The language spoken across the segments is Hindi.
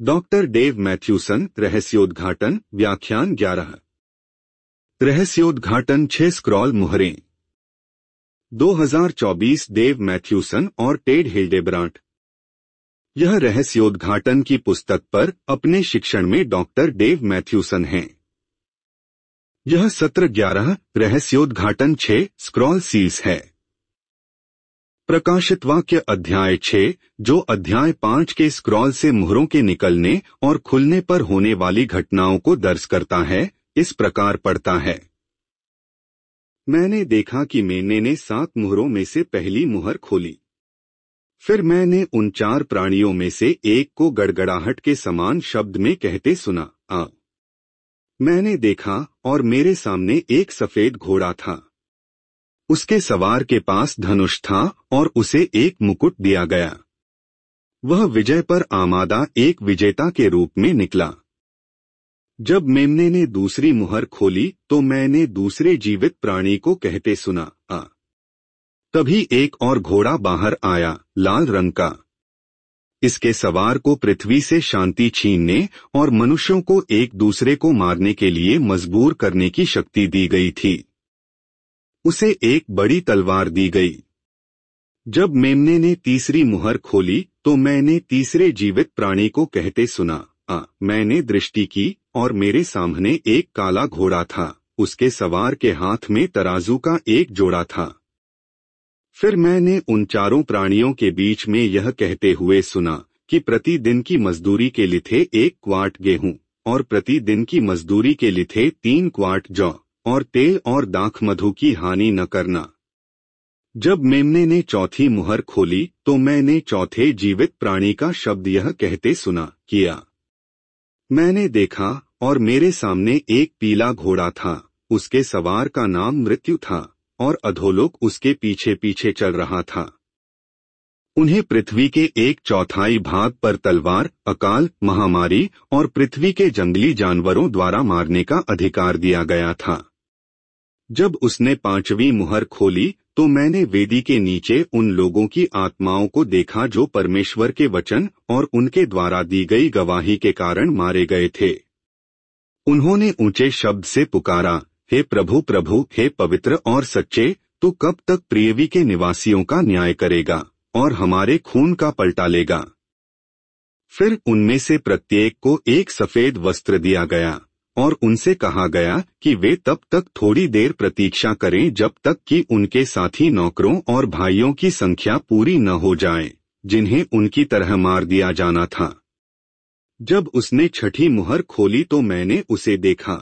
डॉक्टर डेव मैथ्यूसन, रहस्योद्घाटन, व्याख्यान 11। रहस्योद्घाटन 6 स्क्रॉल मुहरें। 2024 डेव मैथ्यूसन और टेड हिल्डेब्रांट। यह रहस्योद्घाटन की पुस्तक पर अपने शिक्षण में डॉक्टर डेव मैथ्यूसन हैं। यह सत्र 11 रहस्योद्घाटन 6 स्क्रॉल सील्स है। प्रकाशित वाक्य अध्याय 6, जो अध्याय 5 के स्क्रॉल से मुहरों के निकलने और खुलने पर होने वाली घटनाओं को दर्ज करता है, इस प्रकार पढ़ता है। मैंने देखा कि मेने ने 7 मुहरों में से पहली मुहर खोली। फिर मैंने उन 4 प्राणियों में से एक को गड़गड़ाहट के समान शब्द में कहते सुना, आ। मैंने देखा और मेरे सामने एक सफेद घोड़ा था। उसके सवार के पास धनुष था और उसे एक मुकुट दिया गया। वह विजय पर आमादा एक विजेता के रूप में निकला। जब मेमने ने दूसरी मुहर खोली तो मैंने दूसरे जीवित प्राणी को कहते सुना, आ। तभी एक और घोड़ा बाहर आया, लाल रंग का। इसके सवार को पृथ्वी से शांति छीनने और मनुष्यों को एक दूसरे को मारने के लिए मजबूर करने की शक्ति दी गई थी। उसे एक बड़ी तलवार दी गई। जब मेमने ने तीसरी मुहर खोली तो मैंने तीसरे जीवित प्राणी को कहते सुना, आ। मैंने दृष्टि की और मेरे सामने एक काला घोड़ा था। उसके सवार के हाथ में तराजू का एक जोड़ा था। फिर मैंने उन 4 प्राणियों के बीच में यह कहते हुए सुना कि प्रतिदिन की मजदूरी के लिथे 1 क्वार्ट गेहूं और प्रतिदिन की मजदूरी के लिथे 3 क्वार्ट जौ और तेल और दाख मधु की हानि न करना। जब मेमने ने चौथी मुहर खोली तो मैंने चौथे जीवित प्राणी का शब्द यह कहते सुना, किया। मैंने देखा और मेरे सामने एक पीला घोड़ा था। उसके सवार का नाम मृत्यु था और अधोलोक उसके पीछे पीछे चल रहा था। उन्हें पृथ्वी के 1/4 भाग पर तलवार, अकाल, महामारी और पृथ्वी के जंगली जानवरों द्वारा मारने का अधिकार दिया गया था। जब उसने 5वीं मुहर खोली तो मैंने वेदी के नीचे उन लोगों की आत्माओं को देखा जो परमेश्वर के वचन और उनके द्वारा दी गई गवाही के कारण मारे गए थे। उन्होंने ऊंचे शब्द से पुकारा, हे प्रभु प्रभु, हे पवित्र और सच्चे, तू कब तक पृथ्वी के निवासियों का न्याय करेगा और हमारे खून का पलटा लेगा। फिर उनमें से प्रत्येक को एक सफेद वस्त्र दिया गया और उनसे कहा गया कि वे तब तक थोड़ी देर प्रतीक्षा करें जब तक कि उनके साथी नौकरों और भाइयों की संख्या पूरी न हो जाए, जिन्हें उनकी तरह मार दिया जाना था। जब उसने 6ठी मुहर खोली तो मैंने उसे देखा।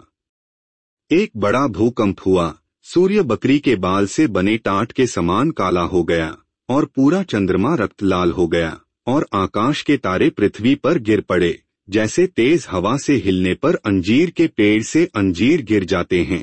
एक बड़ा भूकंप हुआ। सूर्य बकरी के बाल से बने टाट के समान काला हो गया और पूरा चंद्रमा रक्त लाल हो गया और आकाश के तारे पृथ्वी पर गिर पड़े, जैसे तेज हवा से हिलने पर अंजीर के पेड़ से अंजीर गिर जाते हैं।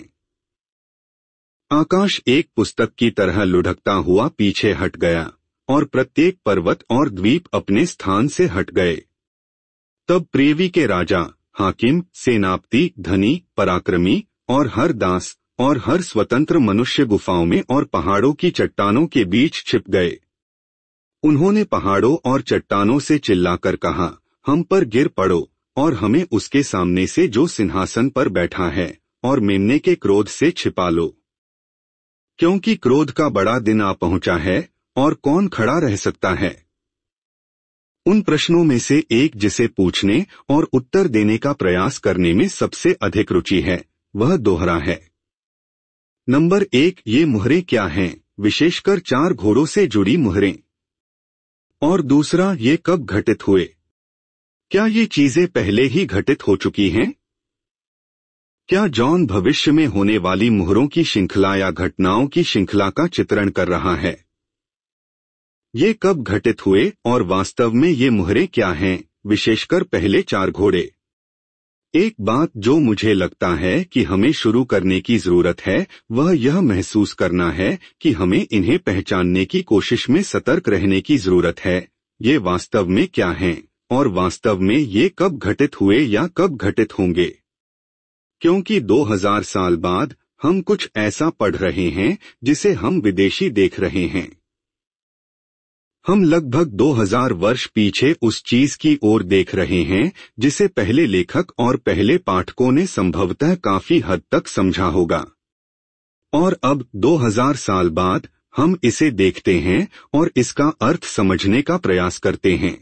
आकाश एक पुस्तक की तरह लुढ़कता हुआ पीछे हट गया और प्रत्येक पर्वत और द्वीप अपने स्थान से हट गए। तब पृथ्वी के राजा, हाकिम, सेनापति, धनी, पराक्रमी और हर दास और हर स्वतंत्र मनुष्य गुफाओं में और पहाड़ों की चट्टानों के बीच छिप गए। उन्होंने पहाड़ों और चट्टानों से चिल्लाकर कहा, हम पर गिर पड़ो और हमें उसके सामने से जो सिंहासन पर बैठा है और मेमने के क्रोध से छिपा लो, क्योंकि क्रोध का बड़ा दिन आ पहुंचा है और कौन खड़ा रह सकता है। उन प्रश्नों में से एक जिसे पूछने और उत्तर देने का प्रयास करने में सबसे अधिक रुचि है, वह दोहरा है। नंबर 1, ये मुहरें क्या हैं, विशेषकर 4 घोड़ों से जुड़ी मुहरें। और दूसरा, ये कब घटित हुए? क्या ये चीजें पहले ही घटित हो चुकी हैं? क्या जॉन भविष्य में होने वाली मुहरों की श्रृंखला या घटनाओं की श्रृंखला का चित्रण कर रहा है? ये कब घटित हुए और वास्तव में ये मुहरें क्या हैं, विशेषकर पहले 4 घोड़े? एक बात जो मुझे लगता है कि हमें शुरू करने की जरूरत है, वह यह महसूस करना है कि हमें इन्हें पहचानने की कोशिश में सतर्क रहने की जरूरत है। ये वास्तव में क्या हैं और वास्तव में ये कब घटित हुए या कब घटित होंगे? क्योंकि 2000 साल बाद हम कुछ ऐसा पढ़ रहे हैं जिसे हम विदेशी देख रहे हैं। हम लगभग 2000 वर्ष पीछे उस चीज की ओर देख रहे हैं जिसे पहले लेखक और पहले पाठकों ने संभवतः काफी हद तक समझा होगा, और अब 2000 साल बाद हम इसे देखते हैं और इसका अर्थ समझने का प्रयास करते हैं।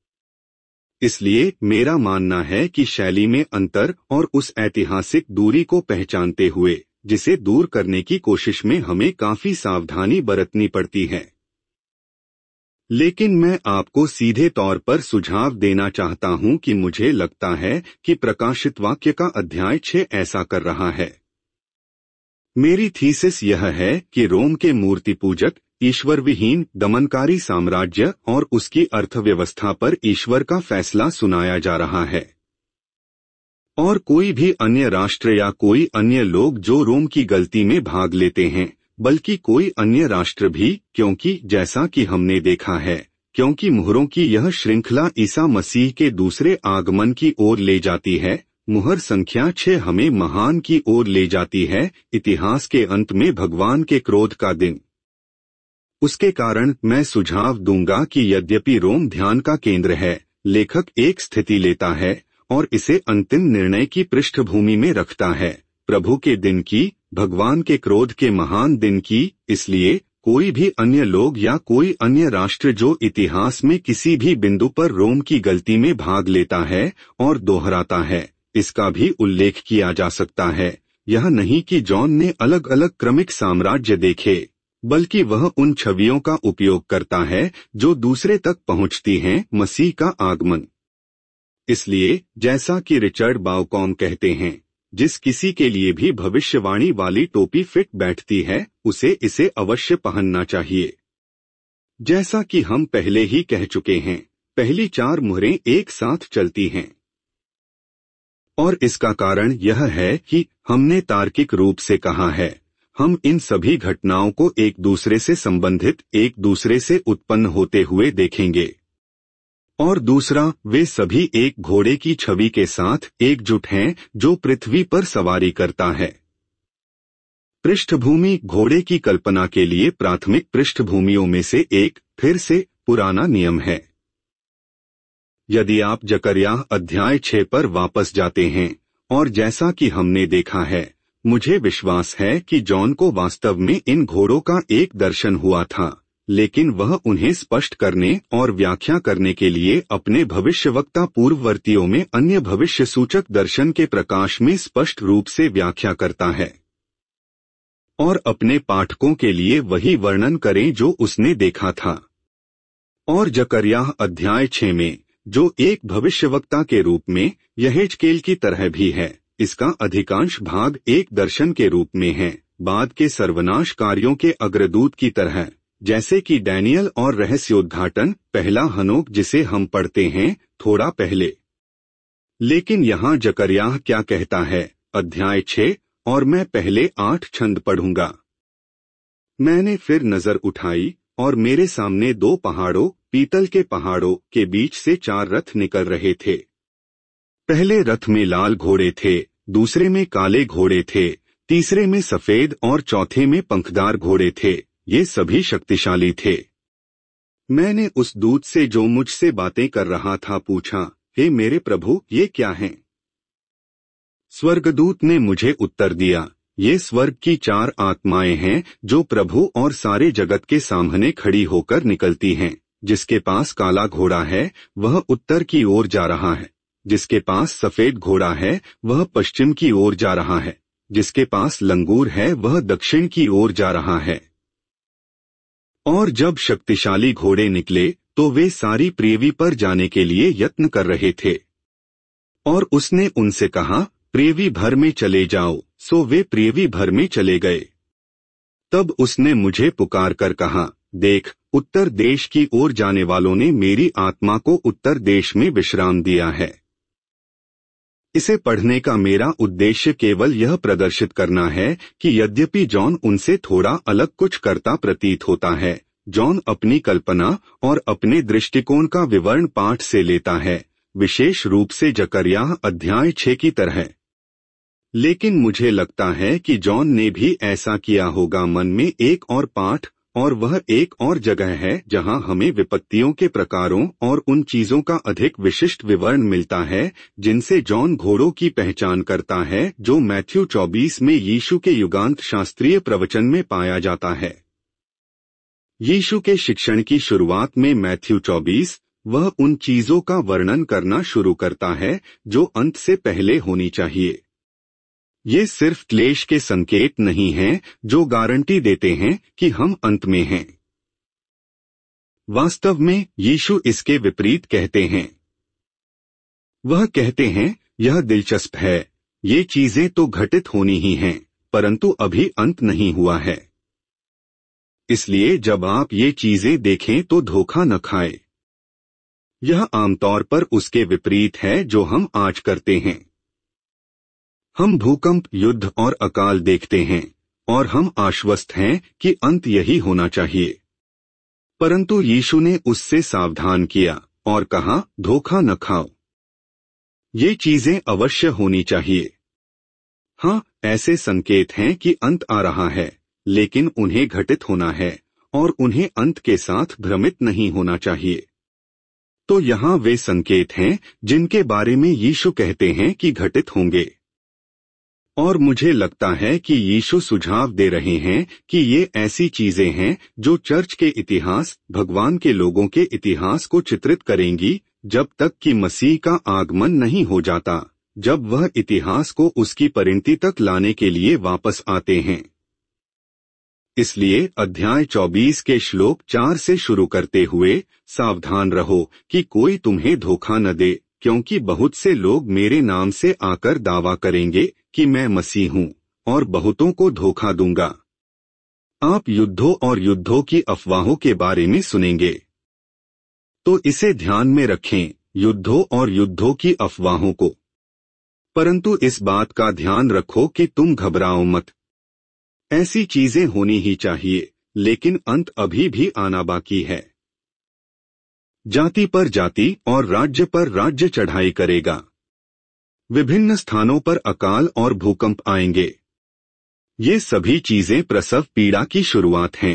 इसलिए मेरा मानना है कि शैली में अंतर और उस ऐतिहासिक दूरी को पहचानते हुए जिसे दूर करने की कोशिश में हमें काफी सावधानी बरतनी पड़ती है। लेकिन मैं आपको सीधे तौर पर सुझाव देना चाहता हूं कि मुझे लगता है कि प्रकाशित वाक्य का अध्याय 6 ऐसा कर रहा है। मेरी थीसिस यह है कि रोम के मूर्ति पूजक, ईश्वर विहीन दमनकारी साम्राज्य और उसकी अर्थव्यवस्था पर ईश्वर का फैसला सुनाया जा रहा है, और कोई भी अन्य राष्ट्र या कोई अन्य लोग जो रोम की गलती में भाग लेते हैं, बल्कि कोई अन्य राष्ट्र भी, क्योंकि जैसा कि हमने देखा है, क्योंकि मुहरों की यह श्रृंखला ईसा मसीह के दूसरे आगमन की ओर ले जाती है। मुहर संख्या 6 हमें महान की ओर ले जाती है, इतिहास के अंत में भगवान के क्रोध का दिन। उसके कारण मैं सुझाव दूंगा कि यद्यपि रोम ध्यान का केंद्र है, लेखक एक स्थिति लेता है और इसे अंतिम निर्णय की पृष्ठभूमि में रखता है, प्रभु के दिन की, भगवान के क्रोध के महान दिन की। इसलिए कोई भी अन्य लोग या कोई अन्य राष्ट्र जो इतिहास में किसी भी बिंदु पर रोम की गलती में भाग लेता है और दोहराता है, इसका भी उल्लेख किया जा सकता है। यह नहीं कि जॉन ने अलग अलग क्रमिक साम्राज्य देखे, बल्कि वह उन छवियों का उपयोग करता है जो दूसरे तक पहुंचती हैं, मसीह का आगमन। इसलिए जैसा कि रिचर्ड बाउकॉम कहते हैं, जिस किसी के लिए भी भविष्यवाणी वाली टोपी फिट बैठती है, उसे इसे अवश्य पहनना चाहिए। जैसा कि हम पहले ही कह चुके हैं, पहली 4 मुहरें एक साथ चलती हैं, और इसका कारण यह है कि हमने तार्किक रूप से कहा है, हम इन सभी घटनाओं को एक दूसरे से संबंधित, एक दूसरे से उत्पन्न होते हुए देखेंगे। और दूसरा, वे सभी एक घोड़े की छवि के साथ एकजुट हैं जो पृथ्वी पर सवारी करता है। पृष्ठभूमि घोड़े की कल्पना के लिए प्राथमिक पृष्ठभूमियों में से एक, फिर से पुराना नियम है। यदि आप जकर्याह अध्याय 6 पर वापस जाते हैं, और जैसा कि हमने देखा है, मुझे विश्वास है कि जॉन को वास्तव में इन घोड़ों का एक दर्शन हुआ था, लेकिन वह उन्हें स्पष्ट करने और व्याख्या करने के लिए अपने भविष्यवक्ता पूर्ववर्तियों में अन्य भविष्य सूचक दर्शन के प्रकाश में स्पष्ट रूप से व्याख्या करता है, और अपने पाठकों के लिए वही वर्णन करें जो उसने देखा था। और जकर्याह अध्याय 6 में, जो एक भविष्यवक्ता के रूप में यहेजकेल की तरह भी है, इसका अधिकांश भाग एक दर्शन के रूप में है, बाद के सर्वनाश कार्यों के अग्रदूत की तरह, जैसे कि डैनियल और रहस्योद्घाटन, पहला हनोक जिसे हम पढ़ते हैं थोड़ा पहले। लेकिन यहाँ जकर्याह क्या कहता है, अध्याय 6, और मैं पहले 8 छंद पढ़ूंगा। मैंने फिर नजर उठाई, और मेरे सामने 2 पहाड़ों, पीतल के पहाड़ों के बीच से 4 रथ निकल रहे थे। पहले रथ में लाल घोड़े थे, दूसरे में काले घोड़े थे, तीसरे में सफेद और चौथे में पंखदार घोड़े थे। ये सभी शक्तिशाली थे। मैंने उस दूत से जो मुझसे बातें कर रहा था पूछा, हे मेरे प्रभु, ये क्या हैं? स्वर्गदूत ने मुझे उत्तर दिया, ये स्वर्ग की 4 आत्माएं हैं जो प्रभु और सारे जगत के सामने खड़ी होकर निकलती हैं। जिसके पास काला घोड़ा है वह उत्तर की ओर जा रहा है, जिसके पास सफेद घोड़ा है वह पश्चिम की ओर जा रहा है, जिसके पास लंगूर है वह दक्षिण की ओर जा रहा है। और जब शक्तिशाली घोड़े निकले तो वे सारी पृथ्वी पर जाने के लिए यत्न कर रहे थे। और उसने उनसे कहा, पृथ्वी भर में चले जाओ। सो वे पृथ्वी भर में चले गए। तब उसने मुझे पुकार कर कहा, देख, उत्तर देश की ओर जाने वालों ने मेरी आत्मा को उत्तर देश में विश्राम दिया है। इसे पढ़ने का मेरा उद्देश्य केवल यह प्रदर्शित करना है कि यद्यपि जॉन उनसे थोड़ा अलग कुछ करता प्रतीत होता है, जॉन अपनी कल्पना और अपने दृष्टिकोण का विवरण पाठ से लेता है, विशेष रूप से जकर्याह अध्याय 6 की तरह। लेकिन मुझे लगता है कि जॉन ने भी ऐसा किया होगा। मन में एक और पाठ और वह एक और जगह है जहां हमें विपत्तियों के प्रकारों और उन चीजों का अधिक विशिष्ट विवरण मिलता है जिनसे जॉन घोड़ों की पहचान करता है, जो मैथ्यू 24 में यीशु के युगांत शास्त्रीय प्रवचन में पाया जाता है। यीशु के शिक्षण की शुरुआत में मैथ्यू 24 वह उन चीजों का वर्णन करना शुरू करता है जो अंत से पहले होनी चाहिए। ये सिर्फ क्लेश के संकेत नहीं हैं जो गारंटी देते हैं कि हम अंत में हैं। वास्तव में यीशु इसके विपरीत कहते हैं। वह कहते हैं, यह दिलचस्प है, ये चीजें तो घटित होनी ही हैं, परंतु अभी अंत नहीं हुआ है। इसलिए जब आप ये चीजें देखें तो धोखा न खाएं। यह आमतौर पर उसके विपरीत है जो हम आज करते हैं। हम भूकंप, युद्ध और अकाल देखते हैं और हम आश्वस्त हैं कि अंत यही होना चाहिए। परंतु यीशु ने उससे सावधान किया और कहा, धोखा न खाओ, ये चीजें अवश्य होनी चाहिए। हाँ, ऐसे संकेत हैं कि अंत आ रहा है, लेकिन उन्हें घटित होना है और उन्हें अंत के साथ भ्रमित नहीं होना चाहिए। तो यहाँ वे संकेत हैं जिनके बारे में यीशु कहते हैं कि घटित होंगे। और मुझे लगता है कि यीशु सुझाव दे रहे हैं कि ये ऐसी चीजें हैं जो चर्च के इतिहास, भगवान के लोगों के इतिहास को चित्रित करेंगी जब तक कि मसीह का आगमन नहीं हो जाता, जब वह इतिहास को उसकी परिणति तक लाने के लिए वापस आते हैं। इसलिए अध्याय 24 के श्लोक 4 से शुरू करते हुए, सावधान रहो कि कोई तुम्हें धोखा न दे, क्योंकि बहुत से लोग मेरे नाम से आकर दावा करेंगे कि मैं मसीह हूँ, और बहुतों को धोखा दूंगा। आप युद्धों और युद्धों की अफवाहों के बारे में सुनेंगे, तो इसे ध्यान में रखें, युद्धों और युद्धों की अफवाहों को। परंतु इस बात का ध्यान रखो कि तुम घबराओ मत। ऐसी चीजें होनी ही चाहिए, लेकिन अंत अभी भी आना बाकी है। जाति पर जाति और राज्य पर राज्य चढ़ाई करेगा। विभिन्न स्थानों पर अकाल और भूकंप आएंगे। ये सभी चीजें प्रसव पीड़ा की शुरुआत हैं।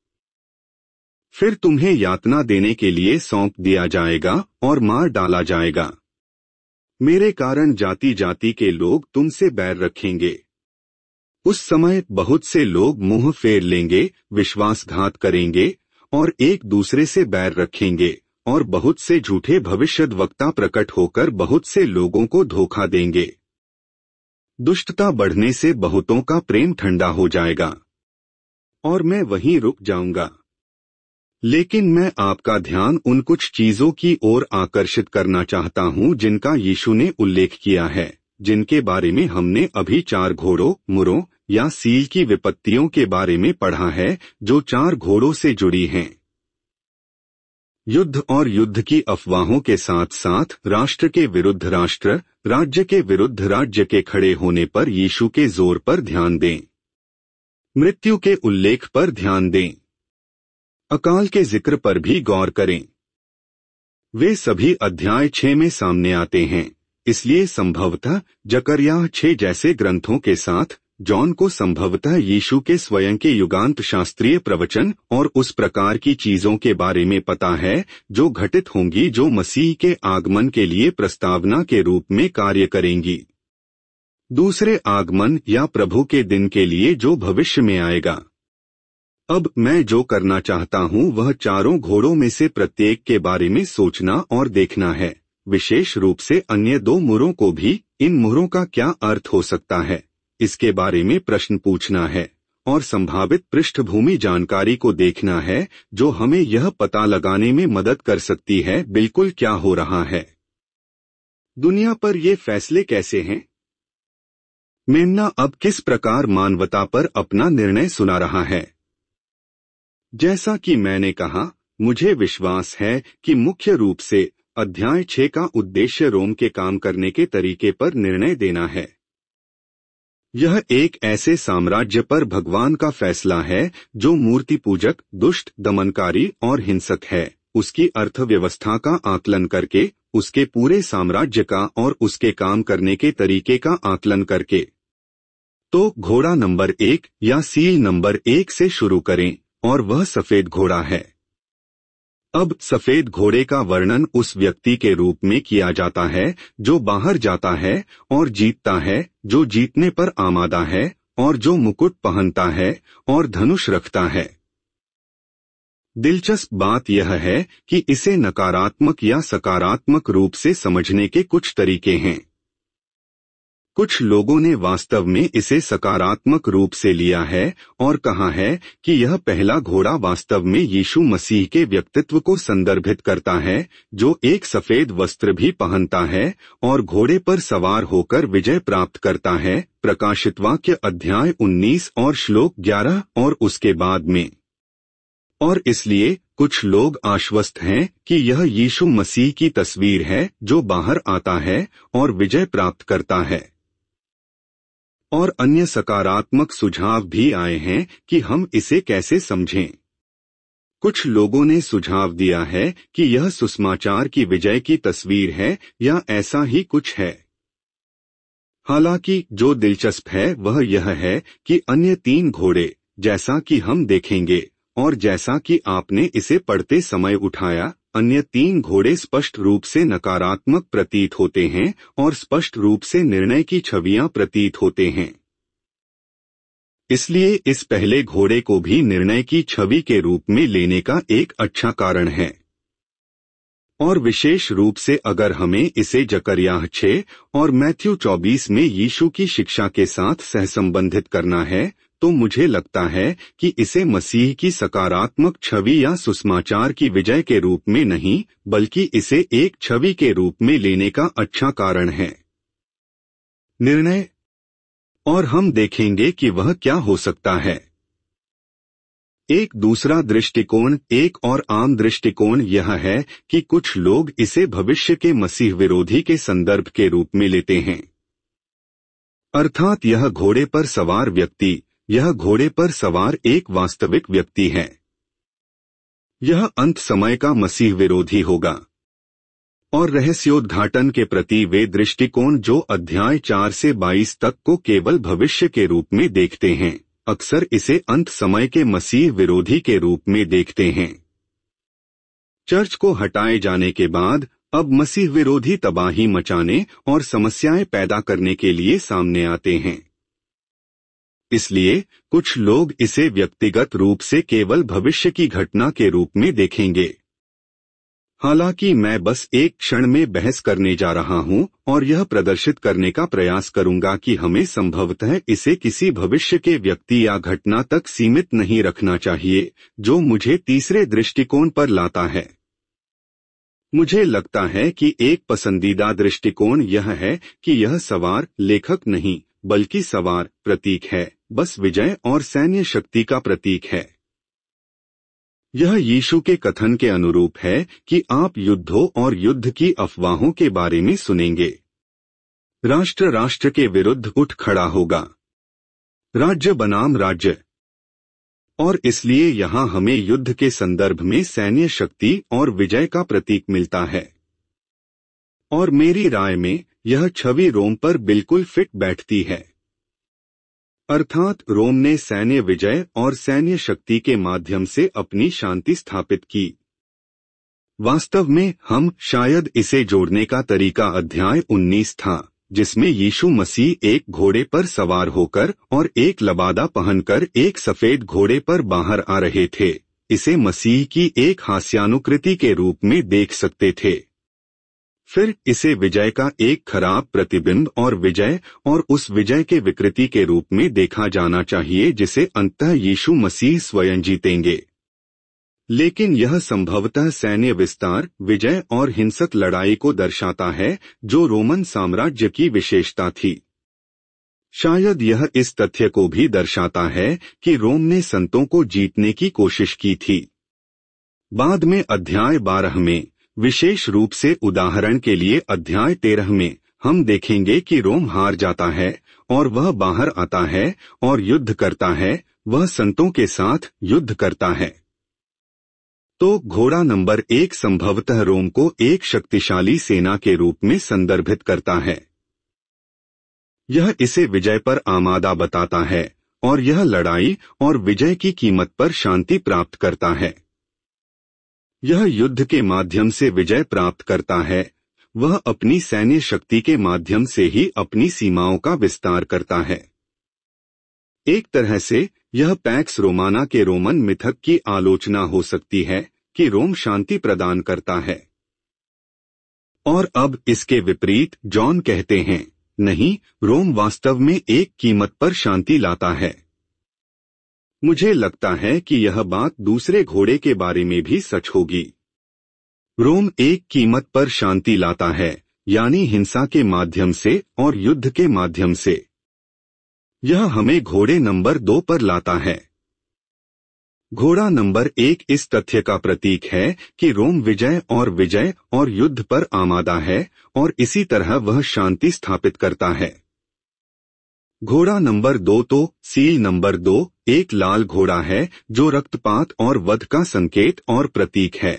फिर तुम्हें यातना देने के लिए सौंप दिया जाएगा और मार डाला जाएगा। मेरे कारण जाति जाति के लोग तुमसे बैर रखेंगे। उस समय बहुत से लोग मुंह फेर लेंगे, विश्वासघात करेंगे और एक दूसरे से बैर रखेंगे, और बहुत से झूठे भविष्यद्वक्ता प्रकट होकर बहुत से लोगों को धोखा देंगे। दुष्टता बढ़ने से बहुतों का प्रेम ठंडा हो जाएगा। और मैं वहीं रुक जाऊंगा। लेकिन मैं आपका ध्यान उन कुछ चीजों की ओर आकर्षित करना चाहता हूं जिनका यीशु ने उल्लेख किया है, जिनके बारे में हमने अभी 4 घोड़ों, मुरों या सील की विपत्तियों के बारे में पढ़ा है, जो 4 घोड़ों से जुड़ी हैं। युद्ध और युद्ध की अफवाहों के साथ साथ राष्ट्र के विरुद्ध राष्ट्र, राज्य के विरुद्ध राज्य के खड़े होने पर यीशु के जोर पर ध्यान दें। मृत्यु के उल्लेख पर ध्यान दें। अकाल के जिक्र पर भी गौर करें। वे सभी अध्याय 6 में सामने आते हैं, इसलिए संभवतः जकरयाह 6 जैसे ग्रंथों के साथ जॉन को संभवतः यीशु के स्वयं के युगांत शास्त्रीय प्रवचन और उस प्रकार की चीजों के बारे में पता है जो घटित होंगी, जो मसीह के आगमन के लिए प्रस्तावना के रूप में कार्य करेंगी। दूसरे आगमन या प्रभु के दिन के लिए जो भविष्य में आएगा। अब मैं जो करना चाहता हूँ वह 4 घोड़ों में से प्रत्येक के बारे में सोचना और देखना है, विशेष रूप से अन्य 2 मुहरों को भी। इन मुहरों का क्या अर्थ हो सकता है, इसके बारे में प्रश्न पूछना है और संभावित पृष्ठभूमि जानकारी को देखना है जो हमें यह पता लगाने में मदद कर सकती है बिल्कुल क्या हो रहा है। दुनिया पर ये फैसले कैसे हैं? मेमना अब किस प्रकार मानवता पर अपना निर्णय सुना रहा है? जैसा कि मैंने कहा, मुझे विश्वास है कि मुख्य रूप से अध्याय 6 का उद्देश्य रोम के काम करने के तरीके पर निर्णय देना है। यह एक ऐसे साम्राज्य पर भगवान का फैसला है जो मूर्ति पूजक, दुष्ट, दमनकारी और हिंसक है, उसकी अर्थव्यवस्था का आकलन करके, उसके पूरे साम्राज्य का और उसके काम करने के तरीके का आकलन करके। तो घोड़ा नंबर 1 या सील नंबर 1 से शुरू करें और वह सफेद घोड़ा है। अब सफेद घोड़े का वर्णन उस व्यक्ति के रूप में किया जाता है जो बाहर जाता है और जीतता है, जो जीतने पर आमादा है और जो मुकुट पहनता है और धनुष रखता है। दिलचस्प बात यह है कि इसे नकारात्मक या सकारात्मक रूप से समझने के कुछ तरीके हैं। कुछ लोगों ने वास्तव में इसे सकारात्मक रूप से लिया है और कहा है कि यह पहला घोड़ा वास्तव में यीशु मसीह के व्यक्तित्व को संदर्भित करता है, जो एक सफेद वस्त्र भी पहनता है और घोड़े पर सवार होकर विजय प्राप्त करता है। प्रकाशित वाक्य अध्याय 19 और श्लोक 11 और उसके बाद में। और इसलिए कुछ लोग आश्वस्त हैं कि यह यीशु मसीह की तस्वीर है जो बाहर आता है और विजय प्राप्त करता है। और अन्य सकारात्मक सुझाव भी आए हैं कि हम इसे कैसे समझें। कुछ लोगों ने सुझाव दिया है कि यह सुसमाचार की विजय की तस्वीर है या ऐसा ही कुछ है। हालांकि जो दिलचस्प है वह यह है कि अन्य 3 घोड़े, जैसा कि हम देखेंगे और जैसा कि आपने इसे पढ़ते समय उठाया, अन्य 3 घोड़े स्पष्ट रूप से नकारात्मक प्रतीत होते हैं और स्पष्ट रूप से निर्णय की छवियां प्रतीत होते हैं। इसलिए इस पहले घोड़े को भी निर्णय की छवि के रूप में लेने का एक अच्छा कारण है। और विशेष रूप से अगर हमें इसे जकरिया 6 और मैथ्यू 24 में यीशु की शिक्षा के साथ सहसंबंधित करना है, तो मुझे लगता है कि इसे मसीह की सकारात्मक छवि या सुसमाचार की विजय के रूप में नहीं, बल्कि इसे एक छवि के रूप में लेने का अच्छा कारण है। निर्णय। और हम देखेंगे कि वह क्या हो सकता है। एक दूसरा दृष्टिकोण, एक और आम दृष्टिकोण यह है कि कुछ लोग इसे भविष्य के मसीह विरोधी के संदर्भ के रूप में लेते हैं। अर्थात यह घोड़े पर सवार व्यक्ति, यह घोड़े पर सवार एक वास्तविक व्यक्ति है। यह अंत समय का मसीह विरोधी होगा। और रहस्योद्घाटन के प्रति वे दृष्टिकोण जो अध्याय 4 से 22 तक को केवल भविष्य के रूप में देखते हैं, अक्सर इसे अंत समय के मसीह विरोधी के रूप में देखते हैं। चर्च को हटाए जाने के बाद अब मसीह विरोधी तबाही मचाने और समस्याएं पैदा करने के लिए सामने आते हैं। इसलिए कुछ लोग इसे व्यक्तिगत रूप से केवल भविष्य की घटना के रूप में देखेंगे। हालांकि मैं बस एक क्षण में बहस करने जा रहा हूं और यह प्रदर्शित करने का प्रयास करूंगा कि हमें संभवतः इसे किसी भविष्य के व्यक्ति या घटना तक सीमित नहीं रखना चाहिए, जो मुझे तीसरे दृष्टिकोण पर लाता है। मुझे लगता है कि एक पसंदीदा दृष्टिकोण यह है कि यह सवार लेखक नहीं, बल्कि सवार प्रतीक है, बस विजय और सैन्य शक्ति का प्रतीक है। यह यीशु के कथन के अनुरूप है कि आप युद्धों और युद्ध की अफवाहों के बारे में सुनेंगे। राष्ट्र राष्ट्र के विरुद्ध उठ खड़ा होगा, राज्य बनाम राज्य। और इसलिए यहाँ हमें युद्ध के संदर्भ में सैन्य शक्ति और विजय का प्रतीक मिलता है। और मेरी राय में यह छवि रोम पर बिल्कुल फिट बैठती है। अर्थात रोम ने सैन्य विजय और सैन्य शक्ति के माध्यम से अपनी शांति स्थापित की। वास्तव में हम शायद इसे जोड़ने का तरीका अध्याय 19 था, जिसमें यीशु मसीह एक घोड़े पर सवार होकर और एक लबादा पहनकर एक सफेद घोड़े पर बाहर आ रहे थे। इसे मसीह की एक हास्यानुकृति के रूप में देख सकते थे। फिर इसे विजय का एक खराब प्रतिबिंब और विजय और उस विजय के विकृति के रूप में देखा जाना चाहिए जिसे अंततः यीशु मसीह स्वयं जीतेंगे। लेकिन यह संभवतः सैन्य विस्तार, विजय और हिंसक लड़ाई को दर्शाता है जो रोमन साम्राज्य की विशेषता थी। शायद यह इस तथ्य को भी दर्शाता है कि रोम ने संतों को जीतने की कोशिश की थी। बाद में अध्याय 12 में, विशेष रूप से उदाहरण के लिए अध्याय 13 में, हम देखेंगे कि रोम हार जाता है और वह बाहर आता है और युद्ध करता है, वह संतों के साथ युद्ध करता है। तो घोड़ा नंबर 1 संभवतः रोम को एक शक्तिशाली सेना के रूप में संदर्भित करता है। यह इसे विजय पर आमादा बताता है और यह लड़ाई और विजय की कीमत पर शांति प्राप्त करता है। यह युद्ध के माध्यम से विजय प्राप्त करता है। वह अपनी सैन्य शक्ति के माध्यम से ही अपनी सीमाओं का विस्तार करता है। एक तरह से यह पैक्स रोमाना के रोमन मिथक की आलोचना हो सकती है कि रोम शांति प्रदान करता है। और अब इसके विपरीत जॉन कहते हैं, नहीं, रोम वास्तव में एक कीमत पर शांति लाता है। मुझे लगता है कि यह बात दूसरे घोड़े के बारे में भी सच होगी। रोम एक कीमत पर शांति लाता है, यानी हिंसा के माध्यम से और युद्ध के माध्यम से। यह हमें घोड़े नंबर 2 पर लाता है। घोड़ा नंबर 1 इस तथ्य का प्रतीक है कि रोम विजय और युद्ध पर आमादा है और इसी तरह वह शांति स्थापित करता है। घोड़ा नंबर 2 तो सील नंबर 2 एक लाल घोड़ा है जो रक्तपात और वध का संकेत और प्रतीक है।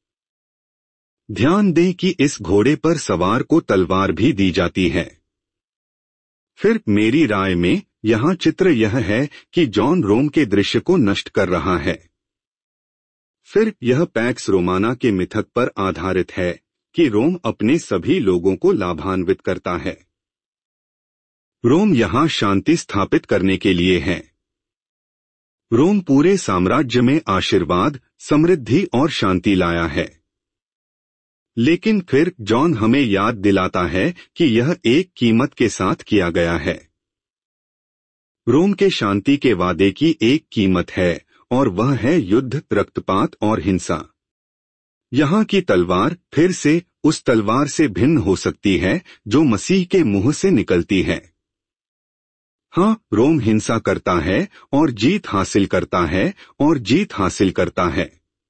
ध्यान दें कि इस घोड़े पर सवार को तलवार भी दी जाती है। फिर मेरी राय में यहाँ चित्र यह है कि जॉन रोम के दृश्य को नष्ट कर रहा है। फिर यह पैक्स रोमाना के मिथक पर आधारित है कि रोम अपने सभी लोगों को लाभान्वित करता है। रोम यहाँ शांति स्थापित करने के लिए है। रोम पूरे साम्राज्य में आशीर्वाद, समृद्धि और शांति लाया है। लेकिन फिर जॉन हमें याद दिलाता है कि यह एक कीमत के साथ किया गया है। रोम के शांति के वादे की एक कीमत है और वह है युद्ध, रक्तपात और हिंसा। यहाँ की तलवार फिर से उस तलवार से भिन्न हो सकती है जो मसीह के मुंह से निकलती है। हाँ, रोम हिंसा करता है और जीत हासिल करता है और जीत हासिल करता है।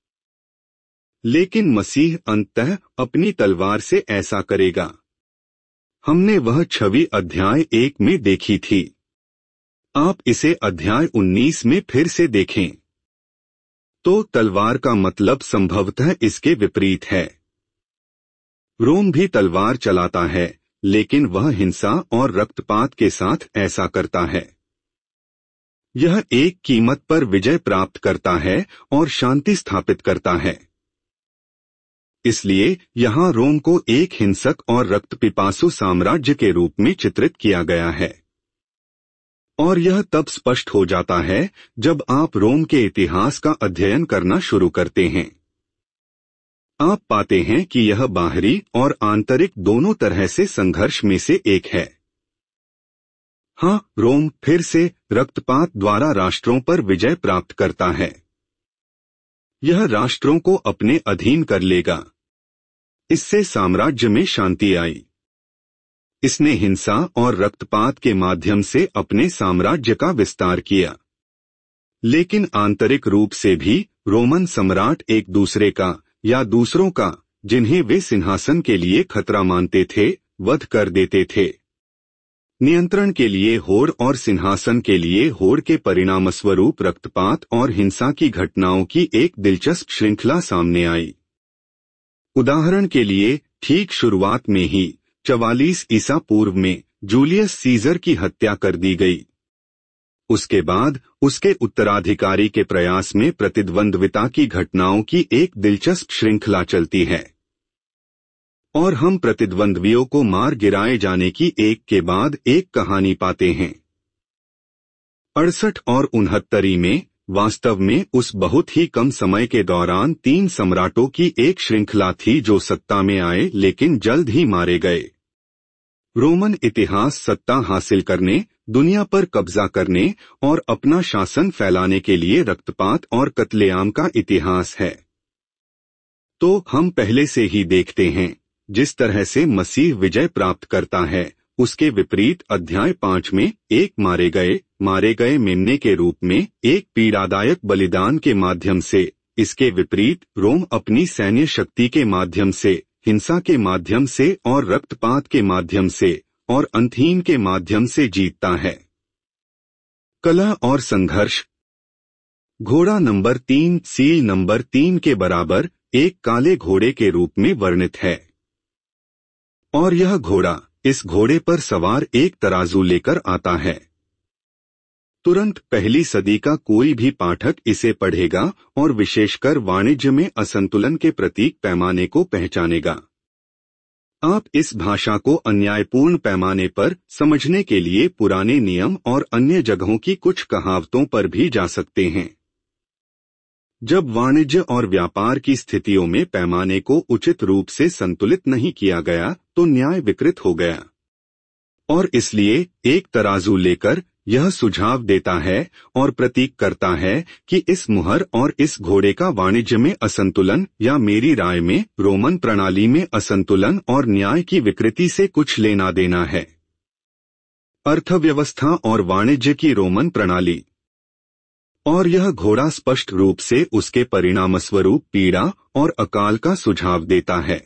लेकिन मसीह अंततः अपनी तलवार से ऐसा करेगा। हमने वह छवि अध्याय 1 में देखी थी। आप इसे अध्याय 19 में फिर से देखें। तो तलवार का मतलब संभवतः इसके विपरीत है। रोम भी तलवार चलाता है, लेकिन वह हिंसा और रक्तपात के साथ ऐसा करता है। यह एक कीमत पर विजय प्राप्त करता है और शांति स्थापित करता है। इसलिए यहाँ रोम को एक हिंसक और रक्तपिपासु साम्राज्य के रूप में चित्रित किया गया है। और यह तब स्पष्ट हो जाता है जब आप रोम के इतिहास का अध्ययन करना शुरू करते हैं। आप पाते हैं कि यह बाहरी और आंतरिक दोनों तरह से संघर्ष में से एक है। हाँ, रोम फिर से रक्तपात द्वारा राष्ट्रों पर विजय प्राप्त करता है। यह राष्ट्रों को अपने अधीन कर लेगा। इससे साम्राज्य में शांति आई। इसने हिंसा और रक्तपात के माध्यम से अपने साम्राज्य का विस्तार किया। लेकिन आंतरिक रूप से भी रोमन सम्राट एक दूसरे का या दूसरों का, जिन्हें वे सिंहासन के लिए खतरा मानते थे, वध कर देते थे। नियंत्रण के लिए होड़ और सिंहासन के लिए होड़ के परिणामस्वरूप रक्तपात और हिंसा की घटनाओं की एक दिलचस्प श्रृंखला सामने आई। उदाहरण के लिए ठीक शुरुआत में ही 44 ईसा पूर्व में जूलियस सीजर की हत्या कर दी गई। उसके बाद उसके उत्तराधिकारी के प्रयास में प्रतिद्वंद्विता की घटनाओं की एक दिलचस्प श्रृंखला चलती है और हम प्रतिद्वंद्वियों को मार गिराए जाने की एक के बाद एक कहानी पाते हैं। 68 और 69 में वास्तव में उस बहुत ही कम समय के दौरान 3 सम्राटों की एक श्रृंखला थी जो सत्ता में आए लेकिन जल्द ही मारे गए। रोमन इतिहास सत्ता हासिल करने, दुनिया पर कब्जा करने और अपना शासन फैलाने के लिए रक्तपात और कत्लेआम का इतिहास है। तो हम पहले से ही देखते हैं जिस तरह से मसीह विजय प्राप्त करता है, उसके विपरीत अध्याय 5 में एक मारे गए मेमने के रूप में एक पीड़ादायक बलिदान के माध्यम से। इसके विपरीत रोम अपनी सैन्य शक्ति के माध्यम से, हिंसा के माध्यम से और रक्तपात के माध्यम से और अंतहीन के माध्यम से जीतता है। कलह और संघर्ष। घोड़ा नंबर 3 सील नंबर 3 के बराबर एक काले घोड़े के रूप में वर्णित है और यह घोड़ा इस घोड़े पर सवार एक तराजू लेकर आता है। तुरंत पहली सदी का कोई भी पाठक इसे पढ़ेगा और विशेषकर वाणिज्य में असंतुलन के प्रतीक पैमाने को पहचानेगा। आप इस भाषा को अन्यायपूर्ण पैमाने पर समझने के लिए पुराने नियम और अन्य जगहों की कुछ कहावतों पर भी जा सकते हैं। जब वाणिज्य और व्यापार की स्थितियों में पैमाने को उचित रूप से संतुलित नहीं किया गया तो न्याय विकृत हो गया, और इसलिए एक तराजू लेकर यह सुझाव देता है और प्रतीक करता है कि इस मुहर और इस घोड़े का वाणिज्य में असंतुलन या मेरी राय में रोमन प्रणाली में असंतुलन और न्याय की विकृति से कुछ लेना देना है। अर्थव्यवस्था और वाणिज्य की रोमन प्रणाली, और यह घोड़ा स्पष्ट रूप से उसके परिणामस्वरूप पीड़ा और अकाल का सुझाव देता है।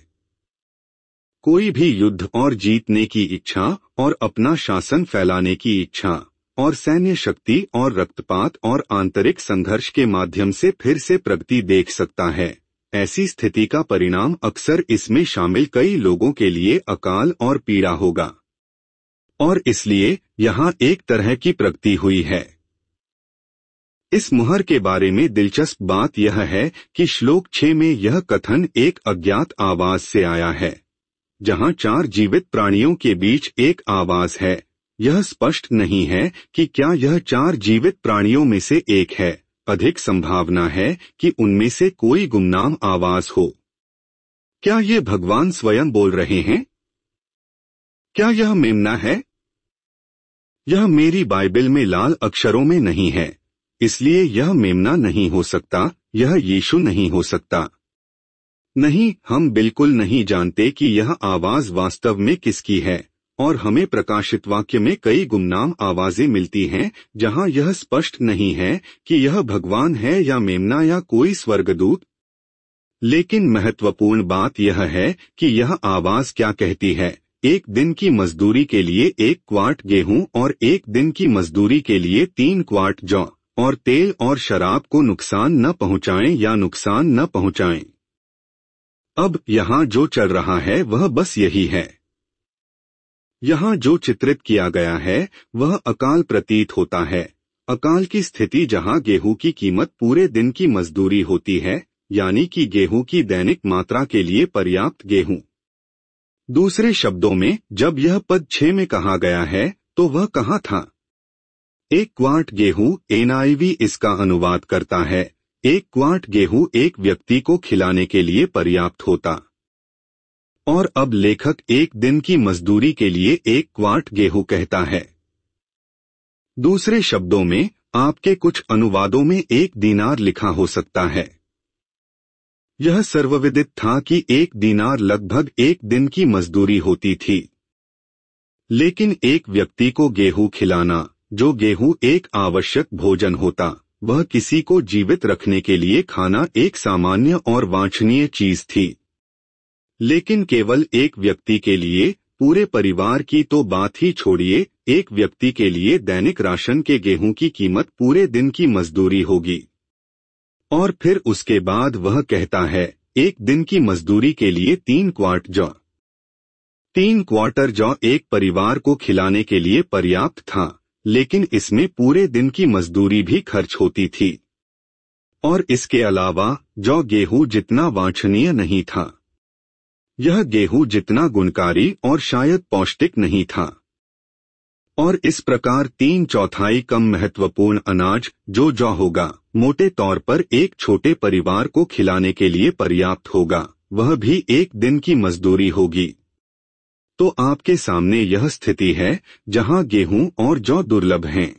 कोई भी युद्ध और जीतने की इच्छा और अपना शासन फैलाने की इच्छा और सैन्य शक्ति और रक्तपात और आंतरिक संघर्ष के माध्यम से फिर से प्रगति देख सकता है। ऐसी स्थिति का परिणाम अक्सर इसमें शामिल कई लोगों के लिए अकाल और पीड़ा होगा, और इसलिए यहाँ एक तरह की प्रगति हुई है। इस मुहर के बारे में दिलचस्प बात यह है कि श्लोक 6 में यह कथन एक अज्ञात आवाज से आया है। जहाँ 4 जीवित प्राणियों के बीच एक आवाज है, यह स्पष्ट नहीं है कि क्या यह 4 जीवित प्राणियों में से एक है। अधिक संभावना है कि उनमें से कोई गुमनाम आवाज हो। क्या ये भगवान स्वयं बोल रहे हैं? क्या यह मेमना है? यह मेरी बाइबल में लाल अक्षरों में नहीं है, इसलिए यह मेमना नहीं हो सकता, यह यीशु नहीं हो सकता। नहीं, हम बिल्कुल नहीं जानते कि यह आवाज वास्तव में किसकी है, और हमें प्रकाशित वाक्य में कई गुमनाम आवाजें मिलती हैं जहां यह स्पष्ट नहीं है कि यह भगवान है या मेमना या कोई स्वर्गदूत। लेकिन महत्वपूर्ण बात यह है कि यह आवाज क्या कहती है। एक दिन की मजदूरी के लिए 1 क्वार्ट गेहूं और 1 दिन की मजदूरी के लिए 3 क्वार्ट जौ और तेल और शराब को नुकसान न पहुंचाएं या नुकसान न पहुंचाएं। अब यहाँ जो चल रहा है वह बस यही है। यहाँ जो चित्रित किया गया है वह अकाल प्रतीत होता है। अकाल की स्थिति जहाँ गेहूं की कीमत पूरे दिन की मजदूरी होती है, यानी कि गेहूं की दैनिक मात्रा के लिए पर्याप्त गेहूं। दूसरे शब्दों में, जब यह पद 6 में कहा गया है तो वह कहाँ था? 1 क्वार्ट गेहूं, NIV इसका अनुवाद करता है, 1 क्वार्ट गेहूं एक व्यक्ति को खिलाने के लिए पर्याप्त होता। और अब लेखक 1 दिन की मजदूरी के लिए 1 क्वार्ट गेहूं कहता है। दूसरे शब्दों में, आपके कुछ अनुवादों में 1 दीनार लिखा हो सकता है। यह सर्वविदित था कि 1 दीनार लगभग 1 दिन की मजदूरी होती थी। लेकिन एक व्यक्ति को गेहूं खिलाना, जो गेहूं एक आवश्यक भोजन होता, वह किसी को जीवित रखने के लिए खाना एक सामान्य और वांछनीय चीज थी। लेकिन केवल एक व्यक्ति के लिए, पूरे परिवार की तो बात ही छोड़िए, एक व्यक्ति के लिए दैनिक राशन के गेहूं की कीमत पूरे दिन की मजदूरी होगी। और फिर उसके बाद वह कहता है, 1 दिन की मजदूरी के लिए 3 क्वार्ट जौ। 3 क्वार्टर जौ एक परिवार को खिलाने के लिए पर्याप्त था, लेकिन इसमें पूरे दिन की मजदूरी भी खर्च होती थी। और इसके अलावा जौ गेहूं जितना वांछनीय नहीं था। यह गेहूं जितना गुणकारी और शायद पौष्टिक नहीं था। और इस प्रकार 3/4 कम महत्वपूर्ण अनाज जो जौ होगा, मोटे तौर पर एक छोटे परिवार को खिलाने के लिए पर्याप्त होगा, वह भी 1 दिन की मजदूरी होगी। तो आपके सामने यह स्थिति है जहां गेहूं और जौ दुर्लभ हैं।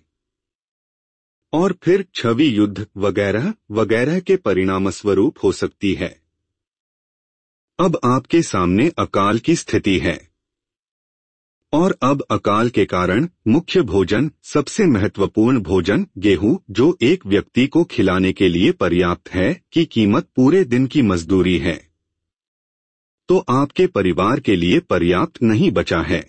और फिर छवि युद्ध वगैरह वगैरह के परिणामस्वरूप हो सकती है। अब आपके सामने अकाल की स्थिति है। और अब अकाल के कारण मुख्य भोजन, सबसे महत्वपूर्ण भोजन गेहूं, जो एक व्यक्ति को खिलाने के लिए पर्याप्त है, की कीमत पूरे दिन की मजदूरी है। तो आपके परिवार के लिए पर्याप्त नहीं बचा है।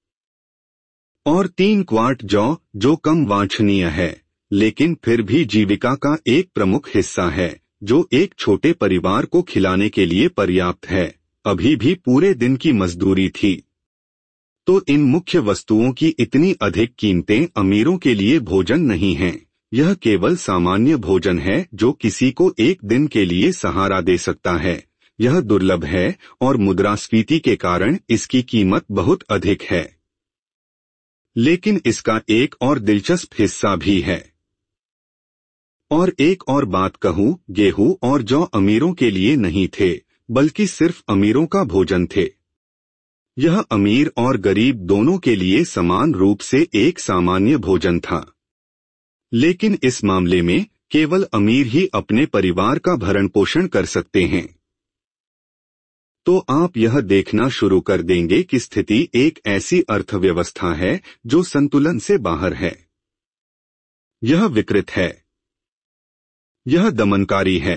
और 3 क्वार्ट जौ, जो कम वांछनीय है, लेकिन फिर भी जीविका का एक प्रमुख हिस्सा है, जो एक छोटे परिवार को खिलाने के लिए पर्याप्त है, अभी भी पूरे दिन की मजदूरी थी। तो इन मुख्य वस्तुओं की इतनी अधिक कीमतें अमीरों के लिए भोजन नहीं हैं। यह केवल सामान्य भोजन है जो किसी को एक दिन के लिए सहारा दे सकता है। यह दुर्लभ है और मुद्रास्फीति के कारण इसकी कीमत बहुत अधिक है। लेकिन इसका एक और दिलचस्प हिस्सा भी है। और एक और बात कहूं, गेहूं और जौ अमीरों के लिए नहीं थे, बल्कि सिर्फ अमीरों का भोजन थे। यह अमीर और गरीब दोनों के लिए समान रूप से एक सामान्य भोजन था। लेकिन इस मामले में केवल अमीर ही अपने परिवार का भरण पोषण कर सकते हैं। तो आप यह देखना शुरू कर देंगे कि स्थिति एक ऐसी अर्थव्यवस्था है जो संतुलन से बाहर है। यह विकृत है। यह दमनकारी है।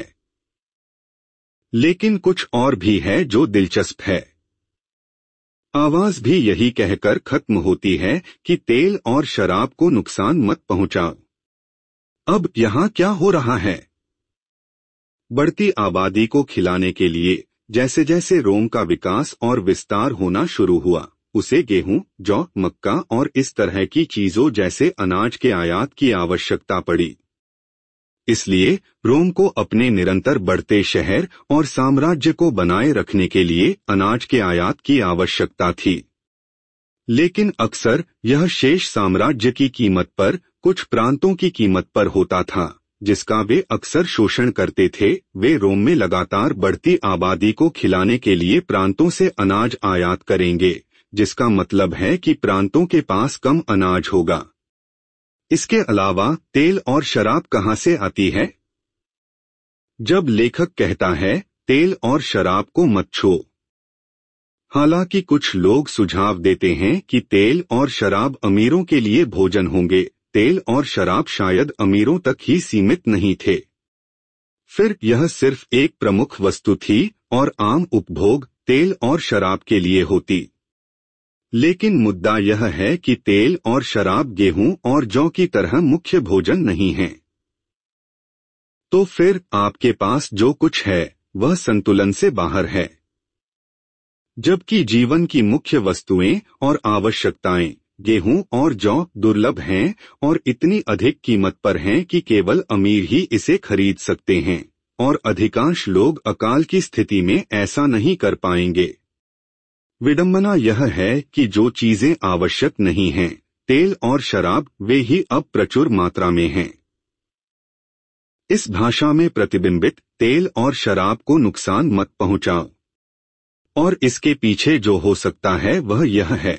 लेकिन कुछ और भी है जो दिलचस्प है। आवाज भी यही कहकर खत्म होती है कि तेल और शराब को नुकसान मत पहुंचाओ। अब यहाँ क्या हो रहा है? बढ़ती आबादी को खिलाने के लिए जैसे जैसे रोम का विकास और विस्तार होना शुरू हुआ, उसे गेहूं, जौ, मक्का और इस तरह की चीजों जैसे अनाज के आयात की आवश्यकता पड़ी। इसलिए रोम को अपने निरंतर बढ़ते शहर और साम्राज्य को बनाए रखने के लिए अनाज के आयात की आवश्यकता थी। लेकिन अक्सर यह शेष साम्राज्य की कीमत पर, कुछ प्रांतों की कीमत पर होता था, जिसका वे अक्सर शोषण करते थे। वे रोम में लगातार बढ़ती आबादी को खिलाने के लिए प्रांतों से अनाज आयात करेंगे, जिसका मतलब है कि प्रांतों के पास कम अनाज होगा। इसके अलावा तेल और शराब कहाँ से आती है? जब लेखक कहता है तेल और शराब को मत छो, हालांकि कुछ लोग सुझाव देते हैं कि तेल और शराब अमीरों के लिए भोजन होंगे, तेल और शराब शायद अमीरों तक ही सीमित नहीं थे। फिर यह सिर्फ एक प्रमुख वस्तु थी और आम उपभोग तेल और शराब के लिए होती। लेकिन मुद्दा यह है कि तेल और शराब गेहूं और जौ की तरह मुख्य भोजन नहीं है। तो फिर आपके पास जो कुछ है वह संतुलन से बाहर है। जबकि जीवन की मुख्य वस्तुएं और आवश्यकताएं गेहूं और जौ दुर्लभ हैं और इतनी अधिक कीमत पर हैं कि केवल अमीर ही इसे खरीद सकते हैं, और अधिकांश लोग अकाल की स्थिति में ऐसा नहीं कर पाएंगे। विडंबना यह है कि जो चीजें आवश्यक नहीं हैं, तेल और शराब, वे ही अब प्रचुर मात्रा में हैं। इस भाषा में प्रतिबिंबित तेल और शराब को नुकसान मत पहुंचाओ। और इसके पीछे जो हो सकता है वह यह है।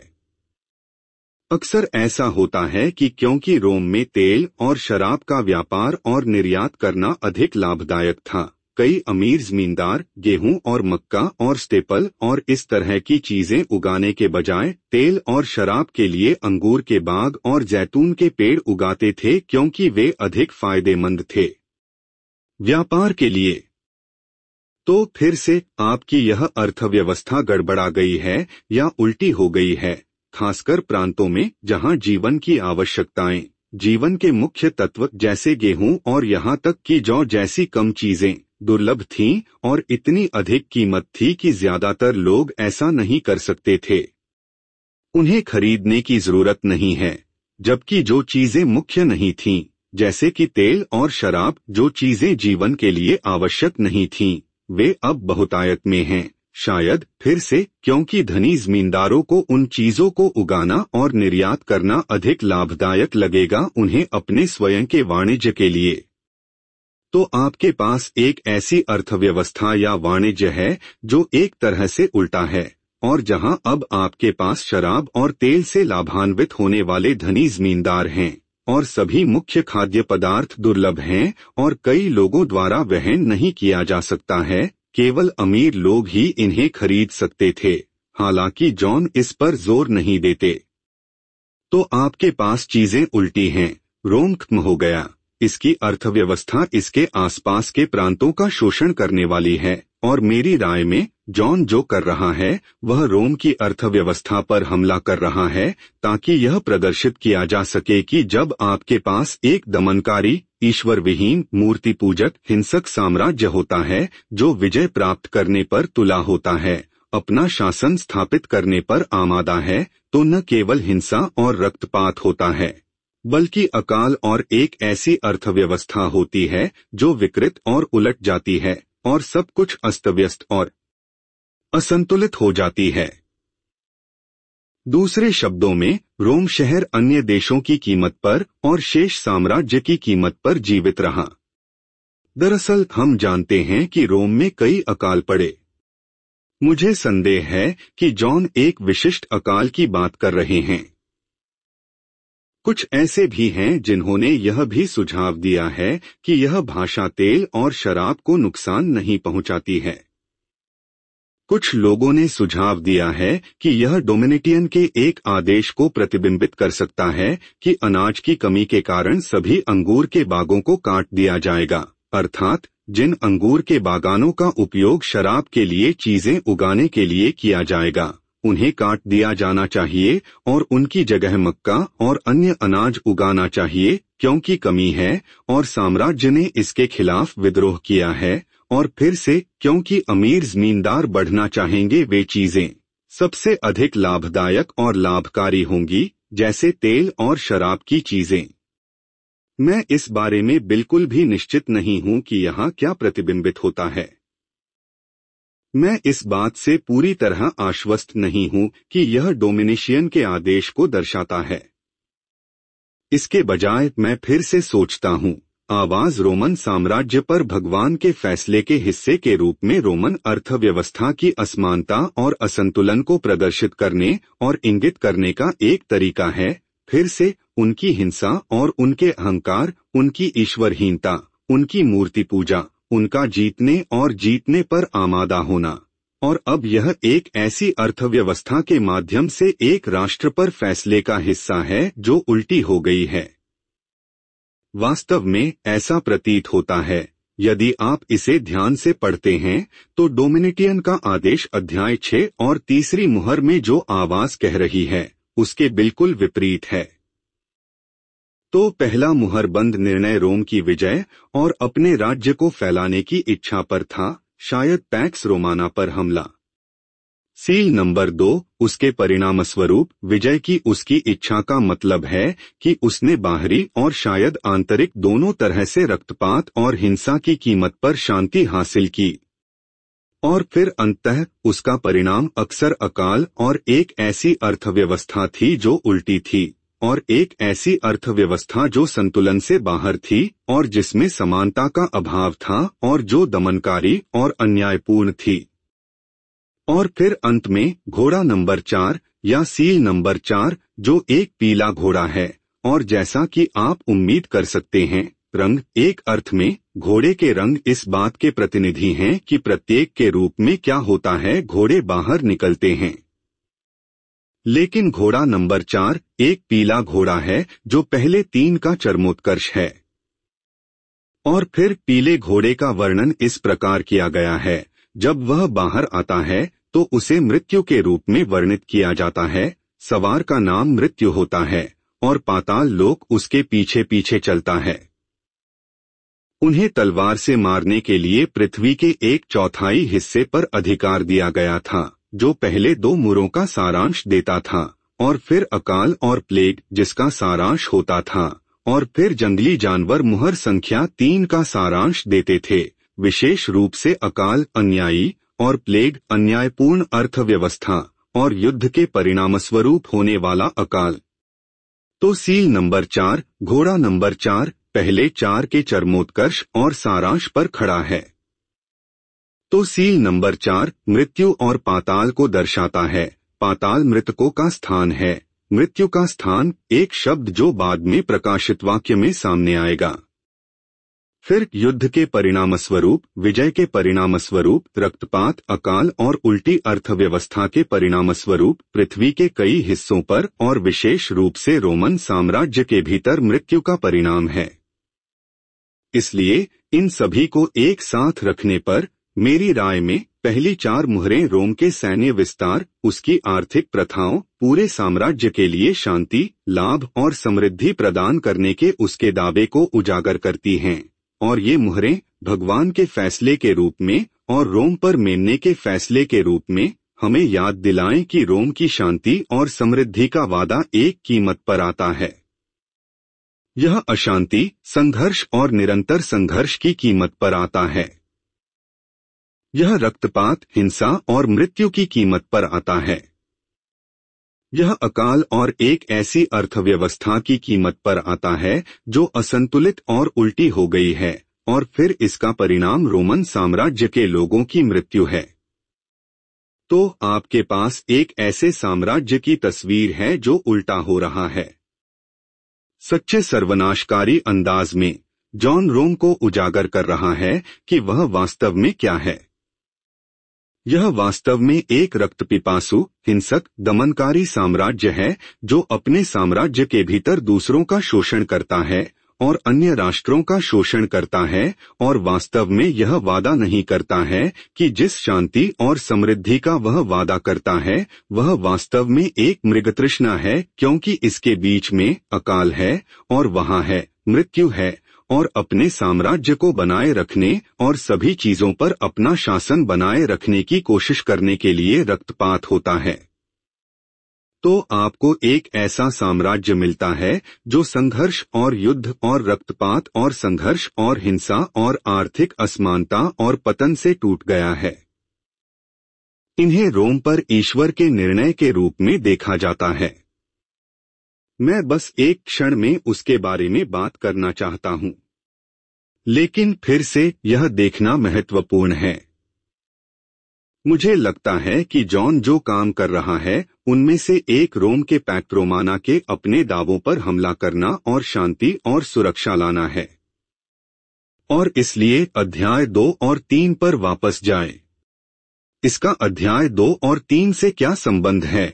अक्सर ऐसा होता है कि क्योंकि रोम में तेल और शराब का व्यापार और निर्यात करना अधिक लाभदायक था, कई अमीर जमींदार गेहूं और मक्का और स्टेपल और इस तरह की चीजें उगाने के बजाय तेल और शराब के लिए अंगूर के बाग और जैतून के पेड़ उगाते थे, क्योंकि वे अधिक फायदेमंद थे व्यापार के लिए। तो फिर से आपकी यह अर्थव्यवस्था गड़बड़ा गई है या उल्टी हो गई है, खासकर प्रांतों में जहां जीवन की आवश्यकताएं, जीवन के मुख्य तत्व जैसे गेहूं और यहां तक कि जौ जैसी कम चीजें दुर्लभ थीं और इतनी अधिक कीमत थी कि ज्यादातर लोग ऐसा नहीं कर सकते थे। उन्हें खरीदने की जरूरत नहीं है। जबकि जो चीजें मुख्य नहीं थीं, जैसे कि तेल और शराब, जो चीजें जीवन के लिए आवश्यक नहीं थीं, वे अब बहुतायत में हैं। शायद फिर से क्योंकि धनी जमींदारों को उन चीजों को उगाना और निर्यात करना अधिक लाभदायक लगेगा उन्हें अपने स्वयं के वाणिज्य के लिए। तो आपके पास एक ऐसी अर्थव्यवस्था या वाणिज्य है जो एक तरह से उल्टा है, और जहां अब आपके पास शराब और तेल से लाभान्वित होने वाले धनी जमींदार हैं और सभी मुख्य खाद्य पदार्थ दुर्लभ हैं और कई लोगों द्वारा वहन नहीं किया जा सकता है, केवल अमीर लोग ही इन्हें खरीद सकते थे। हालांकि जॉन इस पर जोर नहीं देते। तो आपके पास चीजें उल्टी हैं। रोम खत्म हो गया। इसकी अर्थव्यवस्था इसके आसपास के प्रांतों का शोषण करने वाली है, और मेरी राय में जॉन जो कर रहा है वह रोम की अर्थव्यवस्था पर हमला कर रहा है, ताकि यह प्रदर्शित किया जा सके कि जब आपके पास एक दमनकारी, ईश्वर विहीन, मूर्ति पूजक, हिंसक साम्राज्य होता है जो विजय प्राप्त करने पर तुला होता है अपना शासन स्थापित करने पर आमादा है तो न केवल हिंसा और रक्तपात होता है, बल्कि अकाल और एक ऐसी अर्थव्यवस्था होती है जो विकृत और उलट जाती है और सब कुछ अस्तव्यस्त और असंतुलित हो जाती है। दूसरे शब्दों में, रोम शहर अन्य देशों की कीमत पर और शेष साम्राज्य की कीमत पर जीवित रहा। दरअसल हम जानते हैं कि रोम में कई अकाल पड़े। मुझे संदेह है कि जॉन एक विशिष्ट अकाल की बात कर रहे हैं। कुछ ऐसे भी हैं जिन्होंने यह भी सुझाव दिया है कि यह भाषा तेल और शराब को नुकसान नहीं पहुंचाती है। कुछ लोगों ने सुझाव दिया है कि यह डोमिनिटियन के एक आदेश को प्रतिबिंबित कर सकता है कि अनाज की कमी के कारण सभी अंगूर के बागों को काट दिया जाएगा, अर्थात जिन अंगूर के बागानों का उपयोग शराब के लिए चीजें उगाने के लिए किया जाएगा, उन्हें काट दिया जाना चाहिए और उनकी जगह मक्का और अन्य अनाज उगाना चाहिए, क्योंकि कमी है और साम्राज्य ने इसके खिलाफ विद्रोह किया है। और फिर से क्योंकि अमीर जमींदार बढ़ना चाहेंगे, वे चीजें सबसे अधिक लाभदायक और लाभकारी होंगी, जैसे तेल और शराब की चीजें। मैं इस बारे में बिल्कुल भी निश्चित नहीं हूं कि यहाँ क्या प्रतिबिंबित होता है। मैं इस बात से पूरी तरह आश्वस्त नहीं हूं कि यह डोमिनिशियन के आदेश को दर्शाता है। इसके बजाय मैं फिर से सोचता हूं, आवाज रोमन साम्राज्य पर भगवान के फैसले के हिस्से के रूप में रोमन अर्थव्यवस्था की असमानता और असंतुलन को प्रदर्शित करने और इंगित करने का एक तरीका है। फिर से उनकी हिंसा और उनके अहंकार, उनकी ईश्वरहीनता, उनकी मूर्ति पूजा, उनका जीतने और जीतने पर आमादा होना। और अब यह एक ऐसी अर्थव्यवस्था के माध्यम से एक राष्ट्र पर फैसले का हिस्सा है जो उल्टी हो गई है। वास्तव में ऐसा प्रतीत होता है, यदि आप इसे ध्यान से पढ़ते हैं, तो डोमिनिटियन का आदेश अध्याय 6 और तीसरी मुहर में जो आवाज कह रही है, उसके बिल्कुल विपरीत है। तो पहला मुहरबंद निर्णय रोम की विजय और अपने राज्य को फैलाने की इच्छा पर था, शायद पैक्स रोमाना पर हमला। सील नंबर 2, उसके परिणामस्वरूप विजय की उसकी इच्छा का मतलब है कि उसने बाहरी और शायद आंतरिक दोनों तरह से रक्तपात और हिंसा की कीमत पर शांति हासिल की। और फिर अंततः उसका परिणाम अक्सर अकाल और एक ऐसी अर्थव्यवस्था थी जो उल्टी थी, और एक ऐसी अर्थव्यवस्था जो संतुलन से बाहर थी और जिसमें समानता का अभाव था और जो दमनकारी और अन्यायपूर्ण थी। और फिर अंत में घोड़ा नंबर 4 या सील नंबर 4, जो एक पीला घोड़ा है, और जैसा कि आप उम्मीद कर सकते हैं, रंग एक अर्थ में घोड़े के रंग इस बात के प्रतिनिधि हैं कि प्रत्येक के रूप में क्या होता है, घोड़े बाहर निकलते हैं। लेकिन घोड़ा नंबर 4 एक पीला घोड़ा है जो पहले 3 का चरमोत्कर्ष है। और फिर पीले घोड़े का वर्णन इस प्रकार किया गया है, जब वह बाहर आता है तो उसे मृत्यु के रूप में वर्णित किया जाता है। सवार का नाम मृत्यु होता है और पाताल लोक उसके पीछे पीछे चलता है। उन्हें तलवार से मारने के लिए पृथ्वी के 1/4 हिस्से पर अधिकार दिया गया था, जो पहले 2 मुहरों का सारांश देता था, और फिर अकाल और प्लेग जिसका सारांश होता था, और फिर जंगली जानवर मुहर संख्या 3 का सारांश देते थे। विशेष रूप से अकाल अन्यायी और प्लेग अन्यायपूर्ण अर्थव्यवस्था और युद्ध के परिणामस्वरूप होने वाला अकाल। तो सील नंबर 4, घोड़ा नंबर 4 पहले 4 के चरमोत्कर्ष और सारांश पर खड़ा है। तो सील नंबर 4 मृत्यु और पाताल को दर्शाता है। पाताल मृतकों का स्थान है, मृत्यु का स्थान एक शब्द जो बाद में प्रकाशित वाक्य में सामने आएगा। फिर युद्ध के परिणामस्वरूप, विजय के परिणामस्वरूप, रक्तपात, अकाल और उल्टी अर्थव्यवस्था के परिणामस्वरूप पृथ्वी के कई हिस्सों पर और विशेष रूप से रोमन साम्राज्य के भीतर मृत्यु का परिणाम है। इसलिए इन सभी को एक साथ रखने पर मेरी राय में पहली 4 मुहरें रोम के सैन्य विस्तार, उसकी आर्थिक प्रथाओं, पूरे साम्राज्य के लिए शांति, लाभ और समृद्धि प्रदान करने के उसके दावे को उजागर करती हैं। और ये मुहरें भगवान के फैसले के रूप में और रोम पर मेमने के फैसले के रूप में हमें याद दिलाएं कि रोम की शांति और समृद्धि का वादा एक कीमत पर आता है। यह अशांति, संघर्ष और निरंतर संघर्ष की कीमत पर आता है। यह रक्तपात, हिंसा और मृत्यु की कीमत पर आता है। यह अकाल और एक ऐसी अर्थव्यवस्था की कीमत पर आता है जो असंतुलित और उल्टी हो गई है, और फिर इसका परिणाम रोमन साम्राज्य के लोगों की मृत्यु है। तो आपके पास एक ऐसे साम्राज्य की तस्वीर है जो उल्टा हो रहा है। सच्चे सर्वनाशकारी अंदाज में जॉन रोम को उजागर कर रहा है कि वह वास्तव में क्या है। यह वास्तव में एक रक्तपिपासु, हिंसक, दमनकारी साम्राज्य है जो अपने साम्राज्य के भीतर दूसरों का शोषण करता है और अन्य राष्ट्रों का शोषण करता है, और वास्तव में यह वादा नहीं करता है कि जिस शांति और समृद्धि का वह वादा करता है वह वास्तव में एक मृगतृष्णा है, क्योंकि इसके बीच में अकाल है और वहाँ है मृत्यु है, और अपने साम्राज्य को बनाए रखने और सभी चीजों पर अपना शासन बनाए रखने की कोशिश करने के लिए रक्तपात होता है। तो आपको एक ऐसा साम्राज्य मिलता है जो संघर्ष और युद्ध और रक्तपात और संघर्ष और हिंसा और आर्थिक असमानता और पतन से टूट गया है। इन्हें रोम पर ईश्वर के निर्णय के रूप में देखा जाता है। मैं बस एक क्षण में उसके बारे में बात करना चाहता हूं, लेकिन फिर से यह देखना महत्वपूर्ण है। मुझे लगता है कि जॉन जो काम कर रहा है उनमें से एक रोम के पैक्ट रोमाना के अपने दावों पर हमला करना और शांति और सुरक्षा लाना है। और इसलिए अध्याय 2 और 3 पर वापस जाएं। इसका अध्याय 2 और 3 से क्या संबंध है?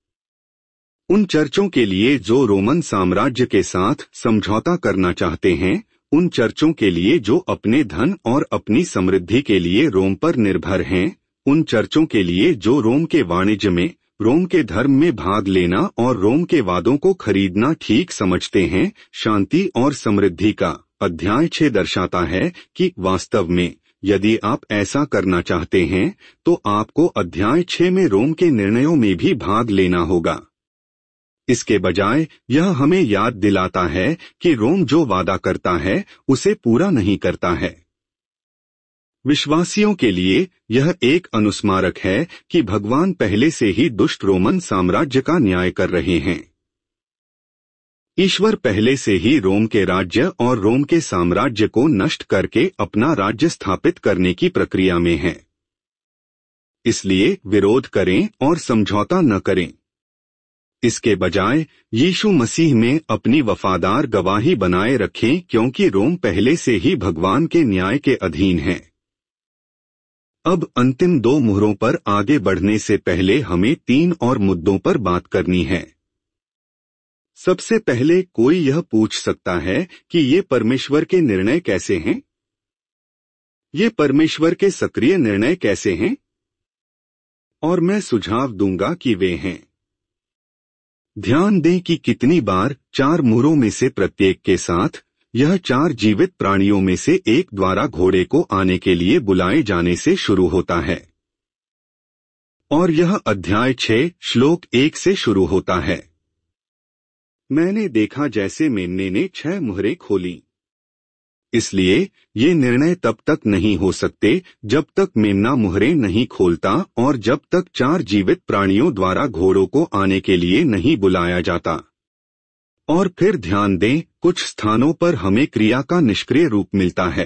उन चर्चों के लिए जो रोमन साम्राज्य के साथ समझौता करना चाहते हैं, उन चर्चों के लिए जो अपने धन और अपनी समृद्धि के लिए रोम पर निर्भर हैं, उन चर्चों के लिए जो रोम के वाणिज्य में, रोम के धर्म में भाग लेना और रोम के वादों को खरीदना ठीक समझते हैं, शांति और समृद्धि का अध्याय 6 दर्शाता है कि वास्तव में यदि आप ऐसा करना चाहते हैं तो आपको अध्याय 6 में रोम के निर्णयों में भी भाग लेना होगा। इसके बजाय यह हमें याद दिलाता है कि रोम जो वादा करता है उसे पूरा नहीं करता है। विश्वासियों के लिए यह एक अनुस्मारक है कि भगवान पहले से ही दुष्ट रोमन साम्राज्य का न्याय कर रहे हैं। ईश्वर पहले से ही रोम के राज्य और रोम के साम्राज्य को नष्ट करके अपना राज्य स्थापित करने की प्रक्रिया में है। इसलिए विरोध करें और समझौता न करें। इसके बजाय यीशु मसीह में अपनी वफादार गवाही बनाए रखें, क्योंकि रोम पहले से ही भगवान के न्याय के अधीन है। अब अंतिम 2 मुहरों पर आगे बढ़ने से पहले हमें 3 और मुद्दों पर बात करनी है। सबसे पहले कोई यह पूछ सकता है कि ये परमेश्वर के निर्णय कैसे हैं? ये परमेश्वर के सक्रिय निर्णय कैसे हैं? और मैं सुझाव दूंगा कि वे हैं। ध्यान दें कि कितनी बार 4 मुहरों में से प्रत्येक के साथ यह 4 जीवित प्राणियों में से एक द्वारा घोड़े को आने के लिए बुलाए जाने से शुरू होता है। और यह अध्याय 6 श्लोक 1 से शुरू होता है। मैंने देखा जैसे मेमने ने 6 मुहरें खोली। इसलिए ये निर्णय तब तक नहीं हो सकते जब तक मेमना मुहरें नहीं खोलता और जब तक 4 जीवित प्राणियों द्वारा घोड़ों को आने के लिए नहीं बुलाया जाता। और फिर ध्यान दें, कुछ स्थानों पर हमें क्रिया का निष्क्रिय रूप मिलता है।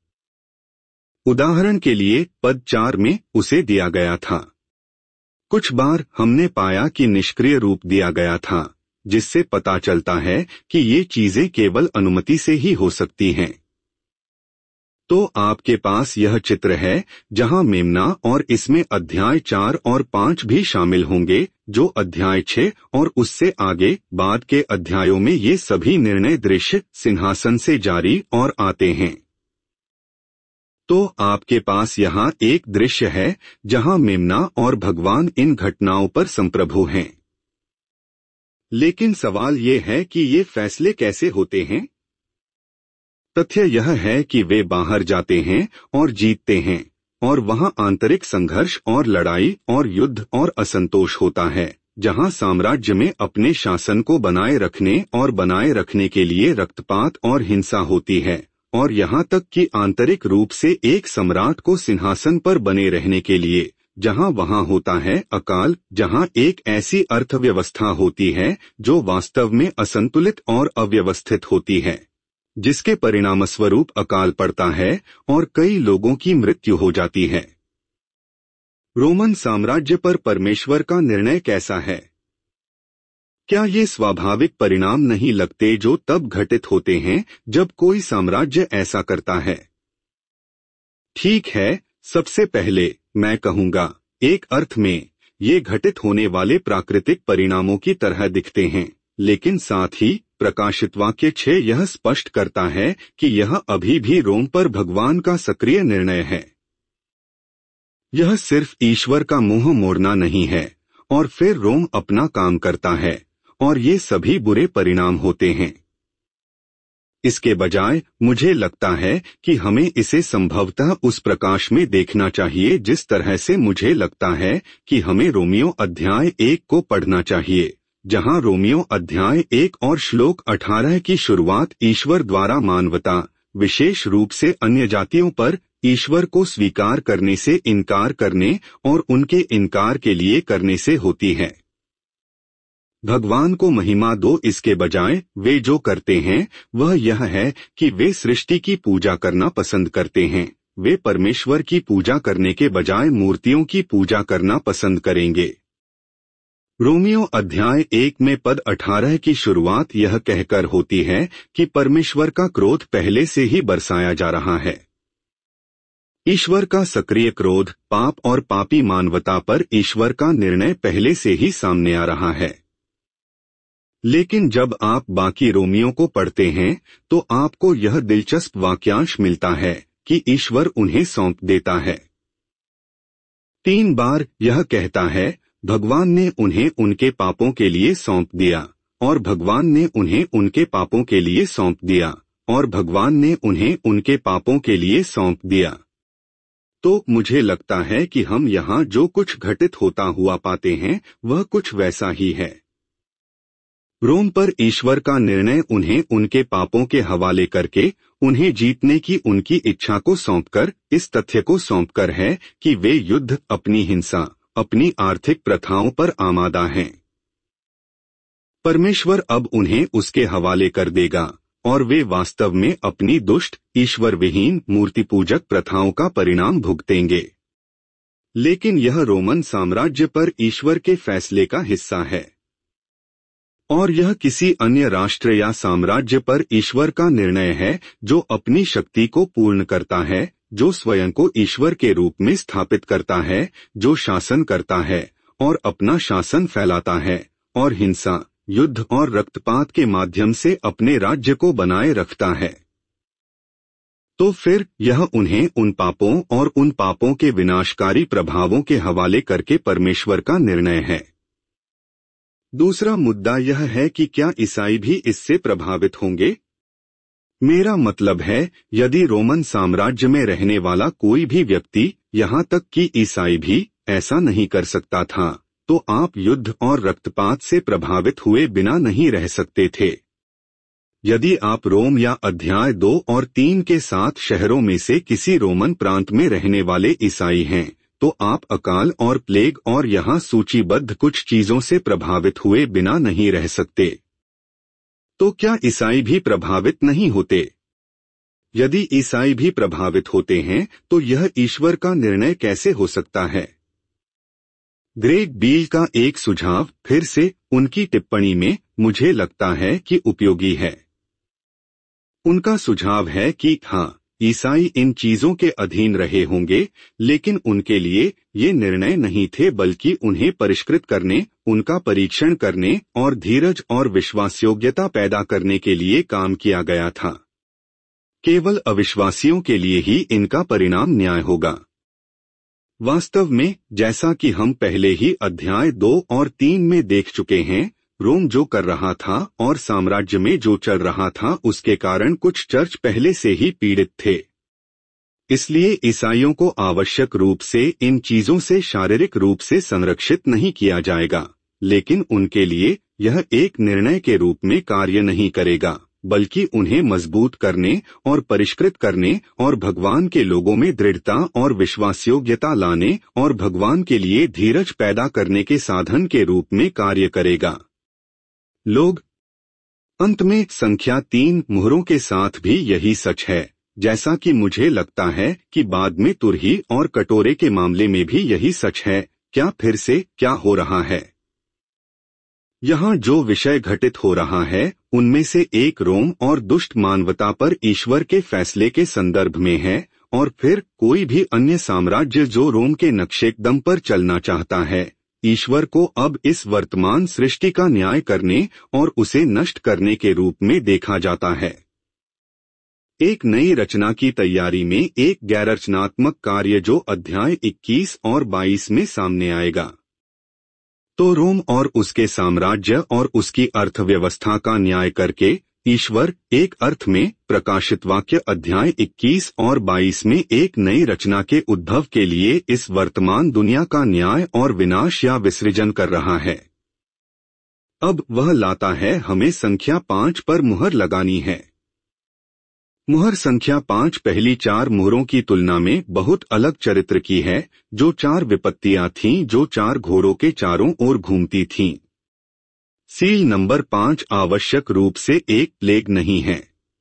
उदाहरण के लिए पद 4 में उसे दिया गया था। कुछ बार हमने पाया कि निष्क्रिय रूप दिया गया था, जिससे पता चलता है कि ये चीजें केवल अनुमति से ही हो सकती हैं। तो आपके पास यह चित्र है जहां मेमना और इसमें अध्याय 4 और 5 भी शामिल होंगे, जो अध्याय 6 और उससे आगे बाद के अध्यायों में ये सभी निर्णय दृश्य सिंहासन से जारी और आते हैं। तो आपके पास यहाँ एक दृश्य है जहां मेमना और भगवान इन घटनाओं पर संप्रभु हैं। लेकिन सवाल ये है कि ये फैसले कैसे होते हैं? तथ्य यह है कि वे बाहर जाते हैं और जीतते हैं, और वहाँ आंतरिक संघर्ष और लड़ाई और युद्ध और असंतोष होता है, जहाँ साम्राज्य में अपने शासन को बनाए रखने के लिए रक्तपात और हिंसा होती है, और यहाँ तक कि आंतरिक रूप से एक सम्राट को सिंहासन पर बने रहने के लिए, जहाँ वहाँ होता है अकाल, जहाँ एक ऐसी अर्थव्यवस्था होती है जो वास्तव में असंतुलित और अव्यवस्थित होती है, जिसके परिणामस्वरूप अकाल पड़ता है और कई लोगों की मृत्यु हो जाती है। रोमन साम्राज्य पर परमेश्वर का निर्णय कैसा है? क्या ये स्वाभाविक परिणाम नहीं लगते जो तब घटित होते हैं जब कोई साम्राज्य ऐसा करता है? ठीक है, सबसे पहले मैं कहूँगा, एक अर्थ में ये घटित होने वाले प्राकृतिक परिणामों की तरह दिखते हैं, लेकिन साथ ही प्रकाशित वाक्य 6 यह स्पष्ट करता है कि यह अभी भी रोम पर भगवान का सक्रिय निर्णय है। यह सिर्फ ईश्वर का मुंह मोड़ना नहीं है और फिर रोम अपना काम करता है और ये सभी बुरे परिणाम होते हैं। इसके बजाय मुझे लगता है कि हमें इसे संभवतः उस प्रकाश में देखना चाहिए जिस तरह से मुझे लगता है कि हमें रोमियो अध्याय 1 को पढ़ना चाहिए, जहां रोमियो अध्याय 1 और श्लोक 18 की शुरुआत ईश्वर द्वारा मानवता, विशेष रूप से अन्य जातियों पर ईश्वर को स्वीकार करने से इनकार करने और उनके इनकार के लिए करने से होती है। भगवान को महिमा दो, इसके बजाय वे जो करते हैं वह यह है कि वे सृष्टि की पूजा करना पसंद करते हैं। वे परमेश्वर की पूजा करने के बजाय मूर्तियों की पूजा करना पसंद करेंगे। रोमियो अध्याय 1 में पद 18 की शुरुआत यह कहकर होती है कि परमेश्वर का क्रोध पहले से ही बरसाया जा रहा है। ईश्वर का सक्रिय क्रोध पाप और पापी मानवता पर ईश्वर का निर्णय पहले से ही सामने आ रहा है। लेकिन जब आप बाकी रोमियों को पढ़ते हैं तो आपको यह दिलचस्प वाक्यांश मिलता है कि ईश्वर उन्हें सौंप देता है। 3 बार यह कहता है, भगवान ने उन्हें उनके पापों के लिए सौंप दिया, और भगवान ने उन्हें उनके पापों के लिए सौंप दिया, और भगवान ने उन्हें उनके पापों के लिए सौंप दिया। तो मुझे लगता है कि हम यहाँ जो कुछ घटित होता हुआ पाते हैं वह कुछ वैसा ही है। रोम पर ईश्वर का निर्णय उन्हें उनके पापों के हवाले करके, उन्हें जीतने की उनकी इच्छा को सौंपकर, इस तथ्य को सौंपकर है कि वे युद्ध, अपनी हिंसा, अपनी आर्थिक प्रथाओं पर आमादा हैं। परमेश्वर अब उन्हें उसके हवाले कर देगा और वे वास्तव में अपनी दुष्ट, ईश्वर विहीन मूर्ति पूजक प्रथाओं का परिणाम भुगतेंगे। लेकिन यह रोमन साम्राज्य पर ईश्वर के फैसले का हिस्सा है, और यह किसी अन्य राष्ट्र या साम्राज्य पर ईश्वर का निर्णय है जो अपनी शक्ति को पूर्ण करता है, जो स्वयं को ईश्वर के रूप में स्थापित करता है, जो शासन करता है और अपना शासन फैलाता है और हिंसा, युद्ध और रक्तपात के माध्यम से अपने राज्य को बनाए रखता है। तो फिर यह उन्हें उन पापों और उन पापों के विनाशकारी प्रभावों के हवाले करके परमेश्वर का निर्णय है। दूसरा मुद्दा यह है कि क्या ईसाई भी इससे प्रभावित होंगे? मेरा मतलब है, यदि रोमन साम्राज्य में रहने वाला कोई भी व्यक्ति, यहाँ तक कि ईसाई भी, ऐसा नहीं कर सकता था, तो आप युद्ध और रक्तपात से प्रभावित हुए बिना नहीं रह सकते थे। यदि आप रोम या अध्याय 2 और 3 के 7 शहरों में से किसी रोमन प्रांत में रहने वाले ईसाई हैं, तो आप अकाल और प्लेग और यहाँ सूचीबद्ध कुछ चीजों से प्रभावित हुए बिना नहीं रह सकते। तो क्या ईसाई भी प्रभावित नहीं होते? यदि ईसाई भी प्रभावित होते हैं तो यह ईश्वर का निर्णय कैसे हो सकता है? ग्रेग बील का एक सुझाव फिर से उनकी टिप्पणी में मुझे लगता है कि उपयोगी है। उनका सुझाव है कि हाँ, ईसाई इन चीजों के अधीन रहे होंगे, लेकिन उनके लिए ये निर्णय नहीं थे, बल्कि उन्हें परिष्कृत करने, उनका परीक्षण करने और धीरज और विश्वासयोग्यता पैदा करने के लिए काम किया गया था। केवल अविश्वासियों के लिए ही इनका परिणाम न्याय होगा। वास्तव में, जैसा कि हम पहले ही अध्याय 2 और 3 में देख चुके हैं, रोम जो कर रहा था और साम्राज्य में जो चल रहा था उसके कारण कुछ चर्च पहले से ही पीड़ित थे। इसलिए ईसाइयों को आवश्यक रूप से इन चीजों से शारीरिक रूप से संरक्षित नहीं किया जाएगा, लेकिन उनके लिए यह एक निर्णय के रूप में कार्य नहीं करेगा, बल्कि उन्हें मजबूत करने और परिष्कृत करने और भगवान के लोगों में दृढ़ता और विश्वासयोग्यता लाने और भगवान के लिए धीरज पैदा करने के साधन के रूप में कार्य करेगा। लोग अंत में संख्या 3 मुहरों के साथ भी यही सच है, जैसा कि मुझे लगता है कि बाद में तुरही और कटोरे के मामले में भी यही सच है। क्या फिर से क्या हो रहा है? यहाँ जो विषय घटित हो रहा है उनमें से एक रोम और दुष्ट मानवता पर ईश्वर के फैसले के संदर्भ में है, और फिर कोई भी अन्य साम्राज्य जो रोम के नक्शेकदम पर चलना चाहता है, ईश्वर को अब इस वर्तमान सृष्टि का न्याय करने और उसे नष्ट करने के रूप में देखा जाता है। एक नई रचना की तैयारी में एक गैर रचनात्मक कार्य जो अध्याय 21 और 22 में सामने आएगा। तो रोम और उसके साम्राज्य और उसकी अर्थव्यवस्था का न्याय करके ईश्वर एक अर्थ में प्रकाशित वाक्य अध्याय 21 और 22 में एक नई रचना के उद्भव के लिए इस वर्तमान दुनिया का न्याय और विनाश या विसर्जन कर रहा है। अब वह लाता है हमें संख्या 5 पर मुहर लगानी है। मुहर संख्या 5 पहली 4 मुहरों की तुलना में बहुत अलग चरित्र की है, जो 4 विपत्तियां थीं जो 4 घोड़ों के चारों ओर घूमती थीं। सील नंबर 5 आवश्यक रूप से एक प्लेग नहीं है।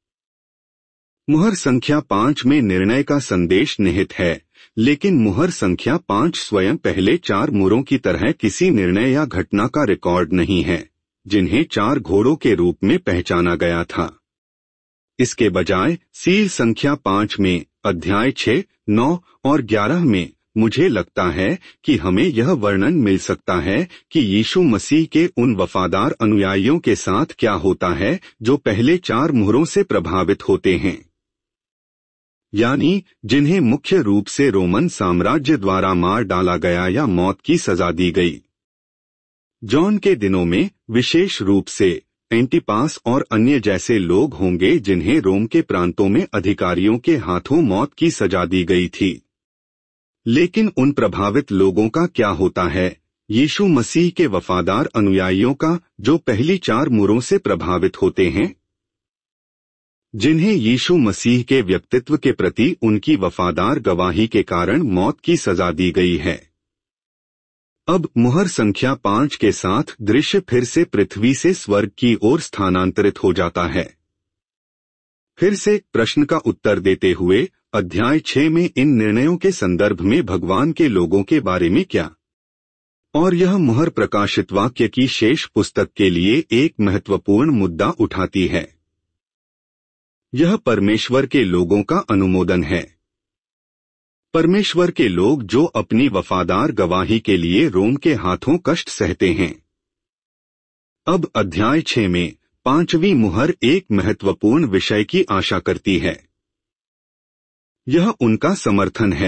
मुहर संख्या 5 में निर्णय का संदेश निहित है, लेकिन मुहर संख्या 5 स्वयं पहले 4 मुहरों की तरह किसी निर्णय या घटना का रिकॉर्ड नहीं है, जिन्हें 4 घोड़ों के रूप में पहचाना गया था। इसके बजाय सील संख्या 5 में अध्याय 6, 9 और 11 में मुझे लगता है कि हमें यह वर्णन मिल सकता है कि यीशु मसीह के उन वफादार अनुयायियों के साथ क्या होता है जो पहले 4 मुहरों से प्रभावित होते हैं, यानी जिन्हें मुख्य रूप से रोमन साम्राज्य द्वारा मार डाला गया या मौत की सजा दी गई। जॉन के दिनों में विशेष रूप से एंटिपास और अन्य जैसे लोग होंगे जिन्हें रोम के प्रांतों में अधिकारियों के हाथों मौत की सजा दी गई थी। लेकिन उन प्रभावित लोगों का क्या होता है, यीशु मसीह के वफादार अनुयायियों का जो पहली 4 मुहरों से प्रभावित होते हैं, जिन्हें यीशु मसीह के व्यक्तित्व के प्रति उनकी वफादार गवाही के कारण मौत की सजा दी गई है। अब मुहर संख्या 5 के साथ दृश्य फिर से पृथ्वी से स्वर्ग की ओर स्थानांतरित हो जाता है। फिर से प्रश्न का उत्तर देते हुए अध्याय 6 में इन निर्णयों के संदर्भ में भगवान के लोगों के बारे में क्या, और यह मुहर प्रकाशित वाक्य की शेष पुस्तक के लिए एक महत्वपूर्ण मुद्दा उठाती है। यह परमेश्वर के लोगों का अनुमोदन है। परमेश्वर के लोग जो अपनी वफादार गवाही के लिए रोम के हाथों कष्ट सहते हैं। अब अध्याय 6 में 5वीं मुहर एक महत्वपूर्ण विषय की आशा करती है। यह उनका समर्थन है।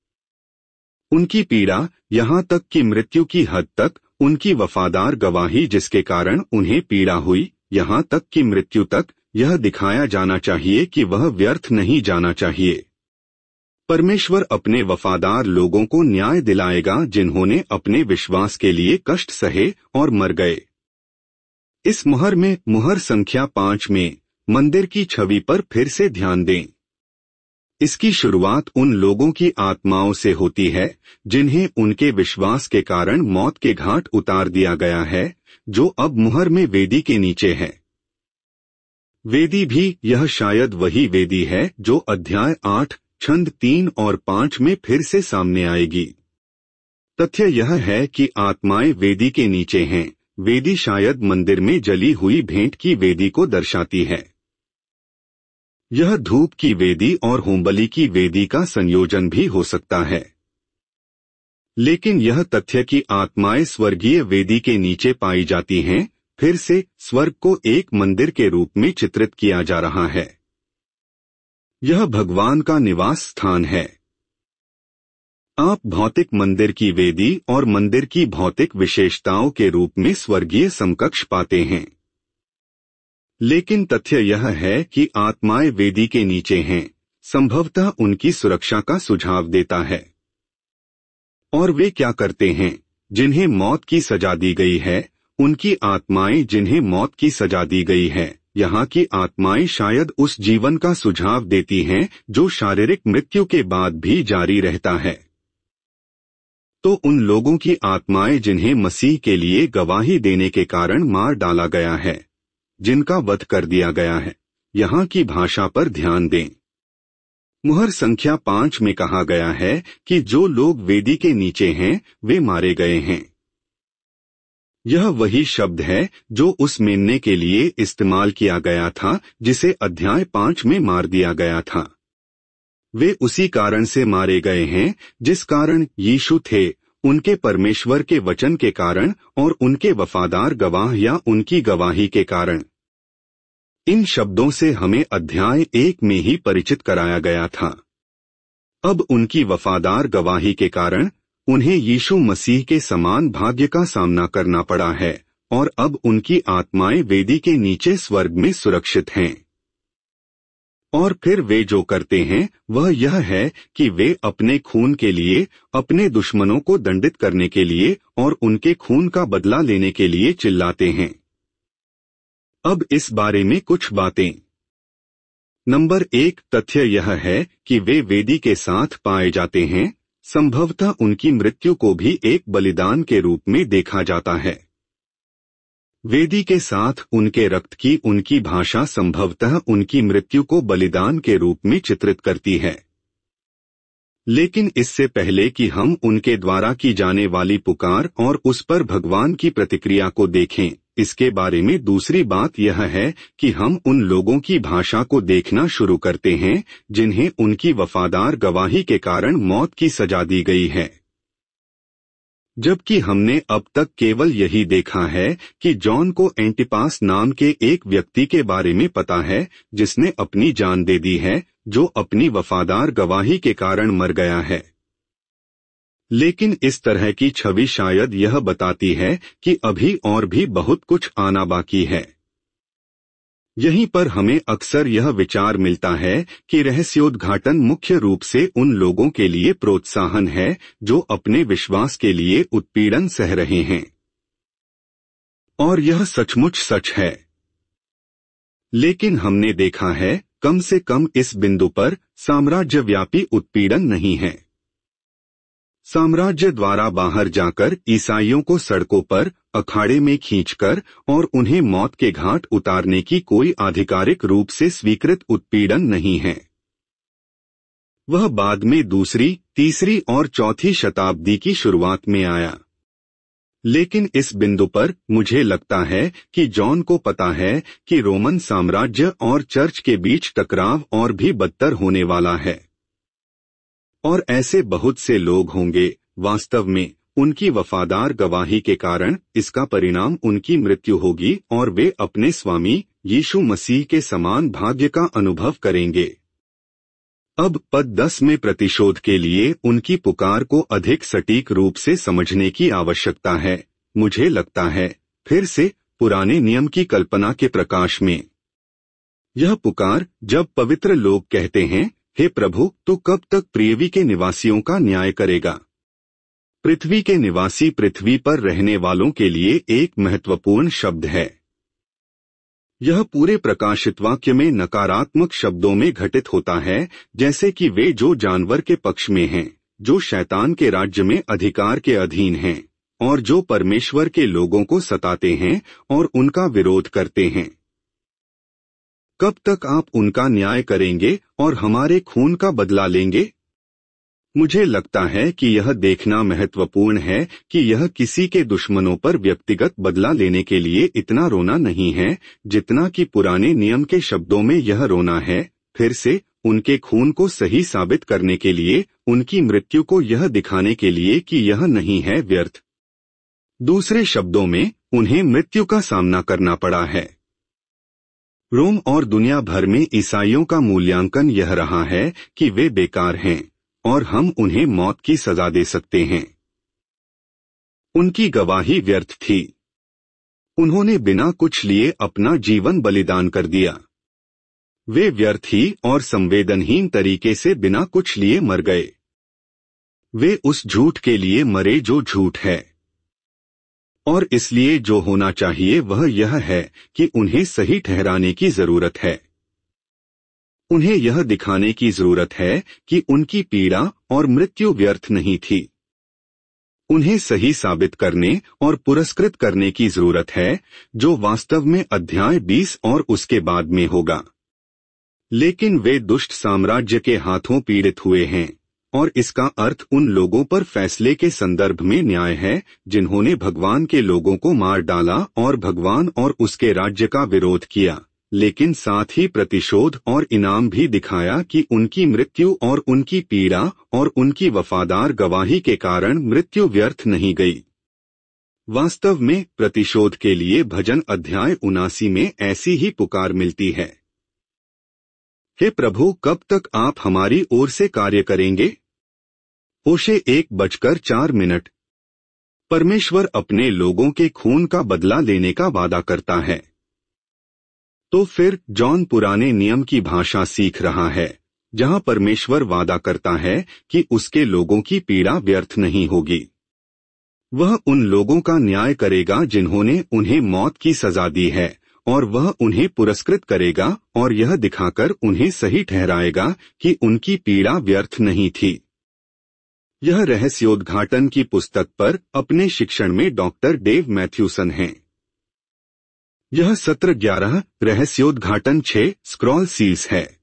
उनकी पीड़ा, यहाँ तक कि मृत्यु की हद तक, उनकी वफादार गवाही जिसके कारण उन्हें पीड़ा हुई, यहाँ तक कि मृत्यु तक, यह दिखाया जाना चाहिए कि वह व्यर्थ नहीं जाना चाहिए। परमेश्वर अपने वफादार लोगों को न्याय दिलाएगा जिन्होंने अपने विश्वास के लिए कष्ट सहे और मर गए। इस मुहर में मुहर संख्या 5 में मंदिर की छवि पर फिर से ध्यान दें। इसकी शुरुआत उन लोगों की आत्माओं से होती है जिन्हें उनके विश्वास के कारण मौत के घाट उतार दिया गया है, जो अब मुहर में वेदी के नीचे है। वेदी भी यह शायद वही वेदी है जो अध्याय 8 छंद 3 और 5 में फिर से सामने आएगी। तथ्य यह है कि आत्माएं वेदी के नीचे हैं। वेदी शायद मंदिर में जली हुई भेंट की वेदी को दर्शाती है। यह धूप की वेदी और होमबलि की वेदी का संयोजन भी हो सकता है। लेकिन यह तथ्य कि आत्माएं स्वर्गीय वेदी के नीचे पाई जाती हैं, फिर से स्वर्ग को एक मंदिर के रूप में चित्रित किया जा रहा है। यह भगवान का निवास स्थान है। आप भौतिक मंदिर की वेदी और मंदिर की भौतिक विशेषताओं के रूप में स्वर्गीय समकक्ष पाते हैं। लेकिन तथ्य यह है कि आत्माएं वेदी के नीचे हैं, संभवतः उनकी सुरक्षा का सुझाव देता है। और वे क्या करते हैं? जिन्हें मौत की सजा दी गई है, उनकी आत्माएं जिन्हें मौत की सजा दी गई है, यहाँ की आत्माएं शायद उस जीवन का सुझाव देती हैं जो शारीरिक मृत्यु के बाद भी जारी रहता है। तो उन लोगों की आत्माएं जिन्हें मसीह के लिए गवाही देने के कारण मार डाला गया है, जिनका वध कर दिया गया है, यहाँ की भाषा पर ध्यान दें। मुहर संख्या 5 में कहा गया है कि जो लोग वेदी के नीचे हैं वे मारे गए हैं। यह वही शब्द है जो उस मेमने के लिए इस्तेमाल किया गया था जिसे अध्याय 5 में मार दिया गया था। वे उसी कारण से मारे गए हैं जिस कारण यीशु थे, उनके परमेश्वर के वचन के कारण और उनके वफादार गवाह या उनकी गवाही के कारण। इन शब्दों से हमें अध्याय 1 में ही परिचित कराया गया था। अब उनकी वफादार गवाही के कारण उन्हें यीशु मसीह के समान भाग्य का सामना करना पड़ा है और अब उनकी आत्माएं वेदी के नीचे स्वर्ग में सुरक्षित हैं। और फिर वे जो करते हैं वह यह है कि वे अपने खून के लिए, अपने दुश्मनों को दंडित करने के लिए और उनके खून का बदला लेने के लिए चिल्लाते हैं। अब इस बारे में कुछ बातें। नंबर 1, तथ्य यह है कि वे वेदी के साथ पाए जाते हैं। संभवतः उनकी मृत्यु को भी एक बलिदान के रूप में देखा जाता है। वेदी के साथ उनके रक्त की उनकी भाषा संभवतः उनकी मृत्यु को बलिदान के रूप में चित्रित करती है। लेकिन इससे पहले कि हम उनके द्वारा की जाने वाली पुकार और उस पर भगवान की प्रतिक्रिया को देखें, इसके बारे में दूसरी बात यह है कि हम उन लोगों की भाषा को देखना शुरू करते हैं जिन्हें उनकी वफादार गवाही के कारण मौत की सजा दी गई है। जबकि हमने अब तक केवल यही देखा है कि जॉन को एंटिपास नाम के एक व्यक्ति के बारे में पता है जिसने अपनी जान दे दी है, जो अपनी वफादार गवाही के कारण मर गया है। लेकिन इस तरह की छवि शायद यह बताती है कि अभी और भी बहुत कुछ आना बाकी है। यहीं पर हमें अक्सर यह विचार मिलता है कि रहस्योद्घाटन मुख्य रूप से उन लोगों के लिए प्रोत्साहन है जो अपने विश्वास के लिए उत्पीड़न सह रहे हैं। और यह सचमुच सच है। लेकिन हमने देखा है, कम से कम इस बिंदु पर, साम्राज्यव्यापी उत्पीड़न नहीं है। साम्राज्य द्वारा बाहर जाकर ईसाइयों को सड़कों पर, अखाड़े में खींचकर और उन्हें मौत के घाट उतारने की कोई आधिकारिक रूप से स्वीकृत उत्पीड़न नहीं है। वह बाद में दूसरी, तीसरी और चौथी शताब्दी की शुरुआत में आया। लेकिन इस बिंदु पर मुझे लगता है कि जॉन को पता है कि रोमन साम्राज्य और चर्च के बीच टकराव और भी बदतर होने वाला है। और ऐसे बहुत से लोग होंगे, वास्तव में उनकी वफादार गवाही के कारण इसका परिणाम उनकी मृत्यु होगी और वे अपने स्वामी यीशु मसीह के समान भाग्य का अनुभव करेंगे। अब पद 10 में प्रतिशोध के लिए उनकी पुकार को अधिक सटीक रूप से समझने की आवश्यकता है। मुझे लगता है, फिर से पुराने नियम की कल्पना के प्रकाश में, यह पुकार जब पवित्र लोग कहते हैं, हे प्रभु, तू कब तक पृथ्वी के निवासियों का न्याय करेगा? पृथ्वी के निवासी पृथ्वी पर रहने वालों के लिए एक महत्वपूर्ण शब्द है। यह पूरे प्रकाशित वाक्य में नकारात्मक शब्दों में घटित होता है, जैसे कि वे जो जानवर के पक्ष में हैं, जो शैतान के राज्य में अधिकार के अधीन हैं और जो परमेश्वर के लोगों को सताते हैं और उनका विरोध करते हैं। कब तक आप उनका न्याय करेंगे और हमारे खून का बदला लेंगे? मुझे लगता है कि यह देखना महत्वपूर्ण है कि यह किसी के दुश्मनों पर व्यक्तिगत बदला लेने के लिए इतना रोना नहीं है जितना कि पुराने नियम के शब्दों में यह रोना है, फिर से उनके खून को सही साबित करने के लिए, उनकी मृत्यु को यह दिखाने के लिए कि यह नहीं है व्यर्थ। दूसरे शब्दों में, उन्हें मृत्यु का सामना करना पड़ा है। रोम और दुनिया भर में ईसाइयों का मूल्यांकन यह रहा है कि वे बेकार हैं और हम उन्हें मौत की सजा दे सकते हैं। उनकी गवाही व्यर्थ थी। उन्होंने बिना कुछ लिए अपना जीवन बलिदान कर दिया। वे व्यर्थ ही और संवेदनहीन तरीके से बिना कुछ लिए मर गए। वे उस झूठ के लिए मरे जो झूठ है। और इसलिए जो होना चाहिए वह यह है कि उन्हें सही ठहराने की जरूरत है। उन्हें यह दिखाने की जरूरत है कि उनकी पीड़ा और मृत्यु व्यर्थ नहीं थी। उन्हें सही साबित करने और पुरस्कृत करने की जरूरत है, जो वास्तव में अध्याय 20 और उसके बाद में होगा। लेकिन वे दुष्ट साम्राज्य के हाथों पीड़ित हुए हैं, और इसका अर्थ उन लोगों पर फैसले के संदर्भ में न्याय है जिन्होंने भगवान के लोगों को मार डाला और भगवान और उसके राज्य का विरोध किया, लेकिन साथ ही प्रतिशोध और इनाम भी दिखाया कि उनकी मृत्यु और उनकी पीड़ा और उनकी वफादार गवाही के कारण मृत्यु व्यर्थ नहीं गई। वास्तव में प्रतिशोध के लिए भजन अध्याय 79 में ऐसी ही पुकार मिलती है। हे प्रभु, कब तक आप हमारी ओर से कार्य करेंगे? होशे 1:04। परमेश्वर अपने लोगों के खून का बदला लेने का वादा करता है। तो फिर जॉन पुराने नियम की भाषा सीख रहा है, जहां परमेश्वर वादा करता है कि उसके लोगों की पीड़ा व्यर्थ नहीं होगी। वह उन लोगों का न्याय करेगा जिन्होंने उन्हें मौत की सजा दी है, और वह उन्हें पुरस्कृत करेगा और यह दिखाकर उन्हें सही ठहराएगा कि उनकी पीड़ा व्यर्थ नहीं थी। यह रहस्योद्घाटन की पुस्तक पर अपने शिक्षण में डॉक्टर डेव मैथ्यूसन हैं। यह सत्र 11 रहस्योद्घाटन 6 स्क्रॉल सील्स है।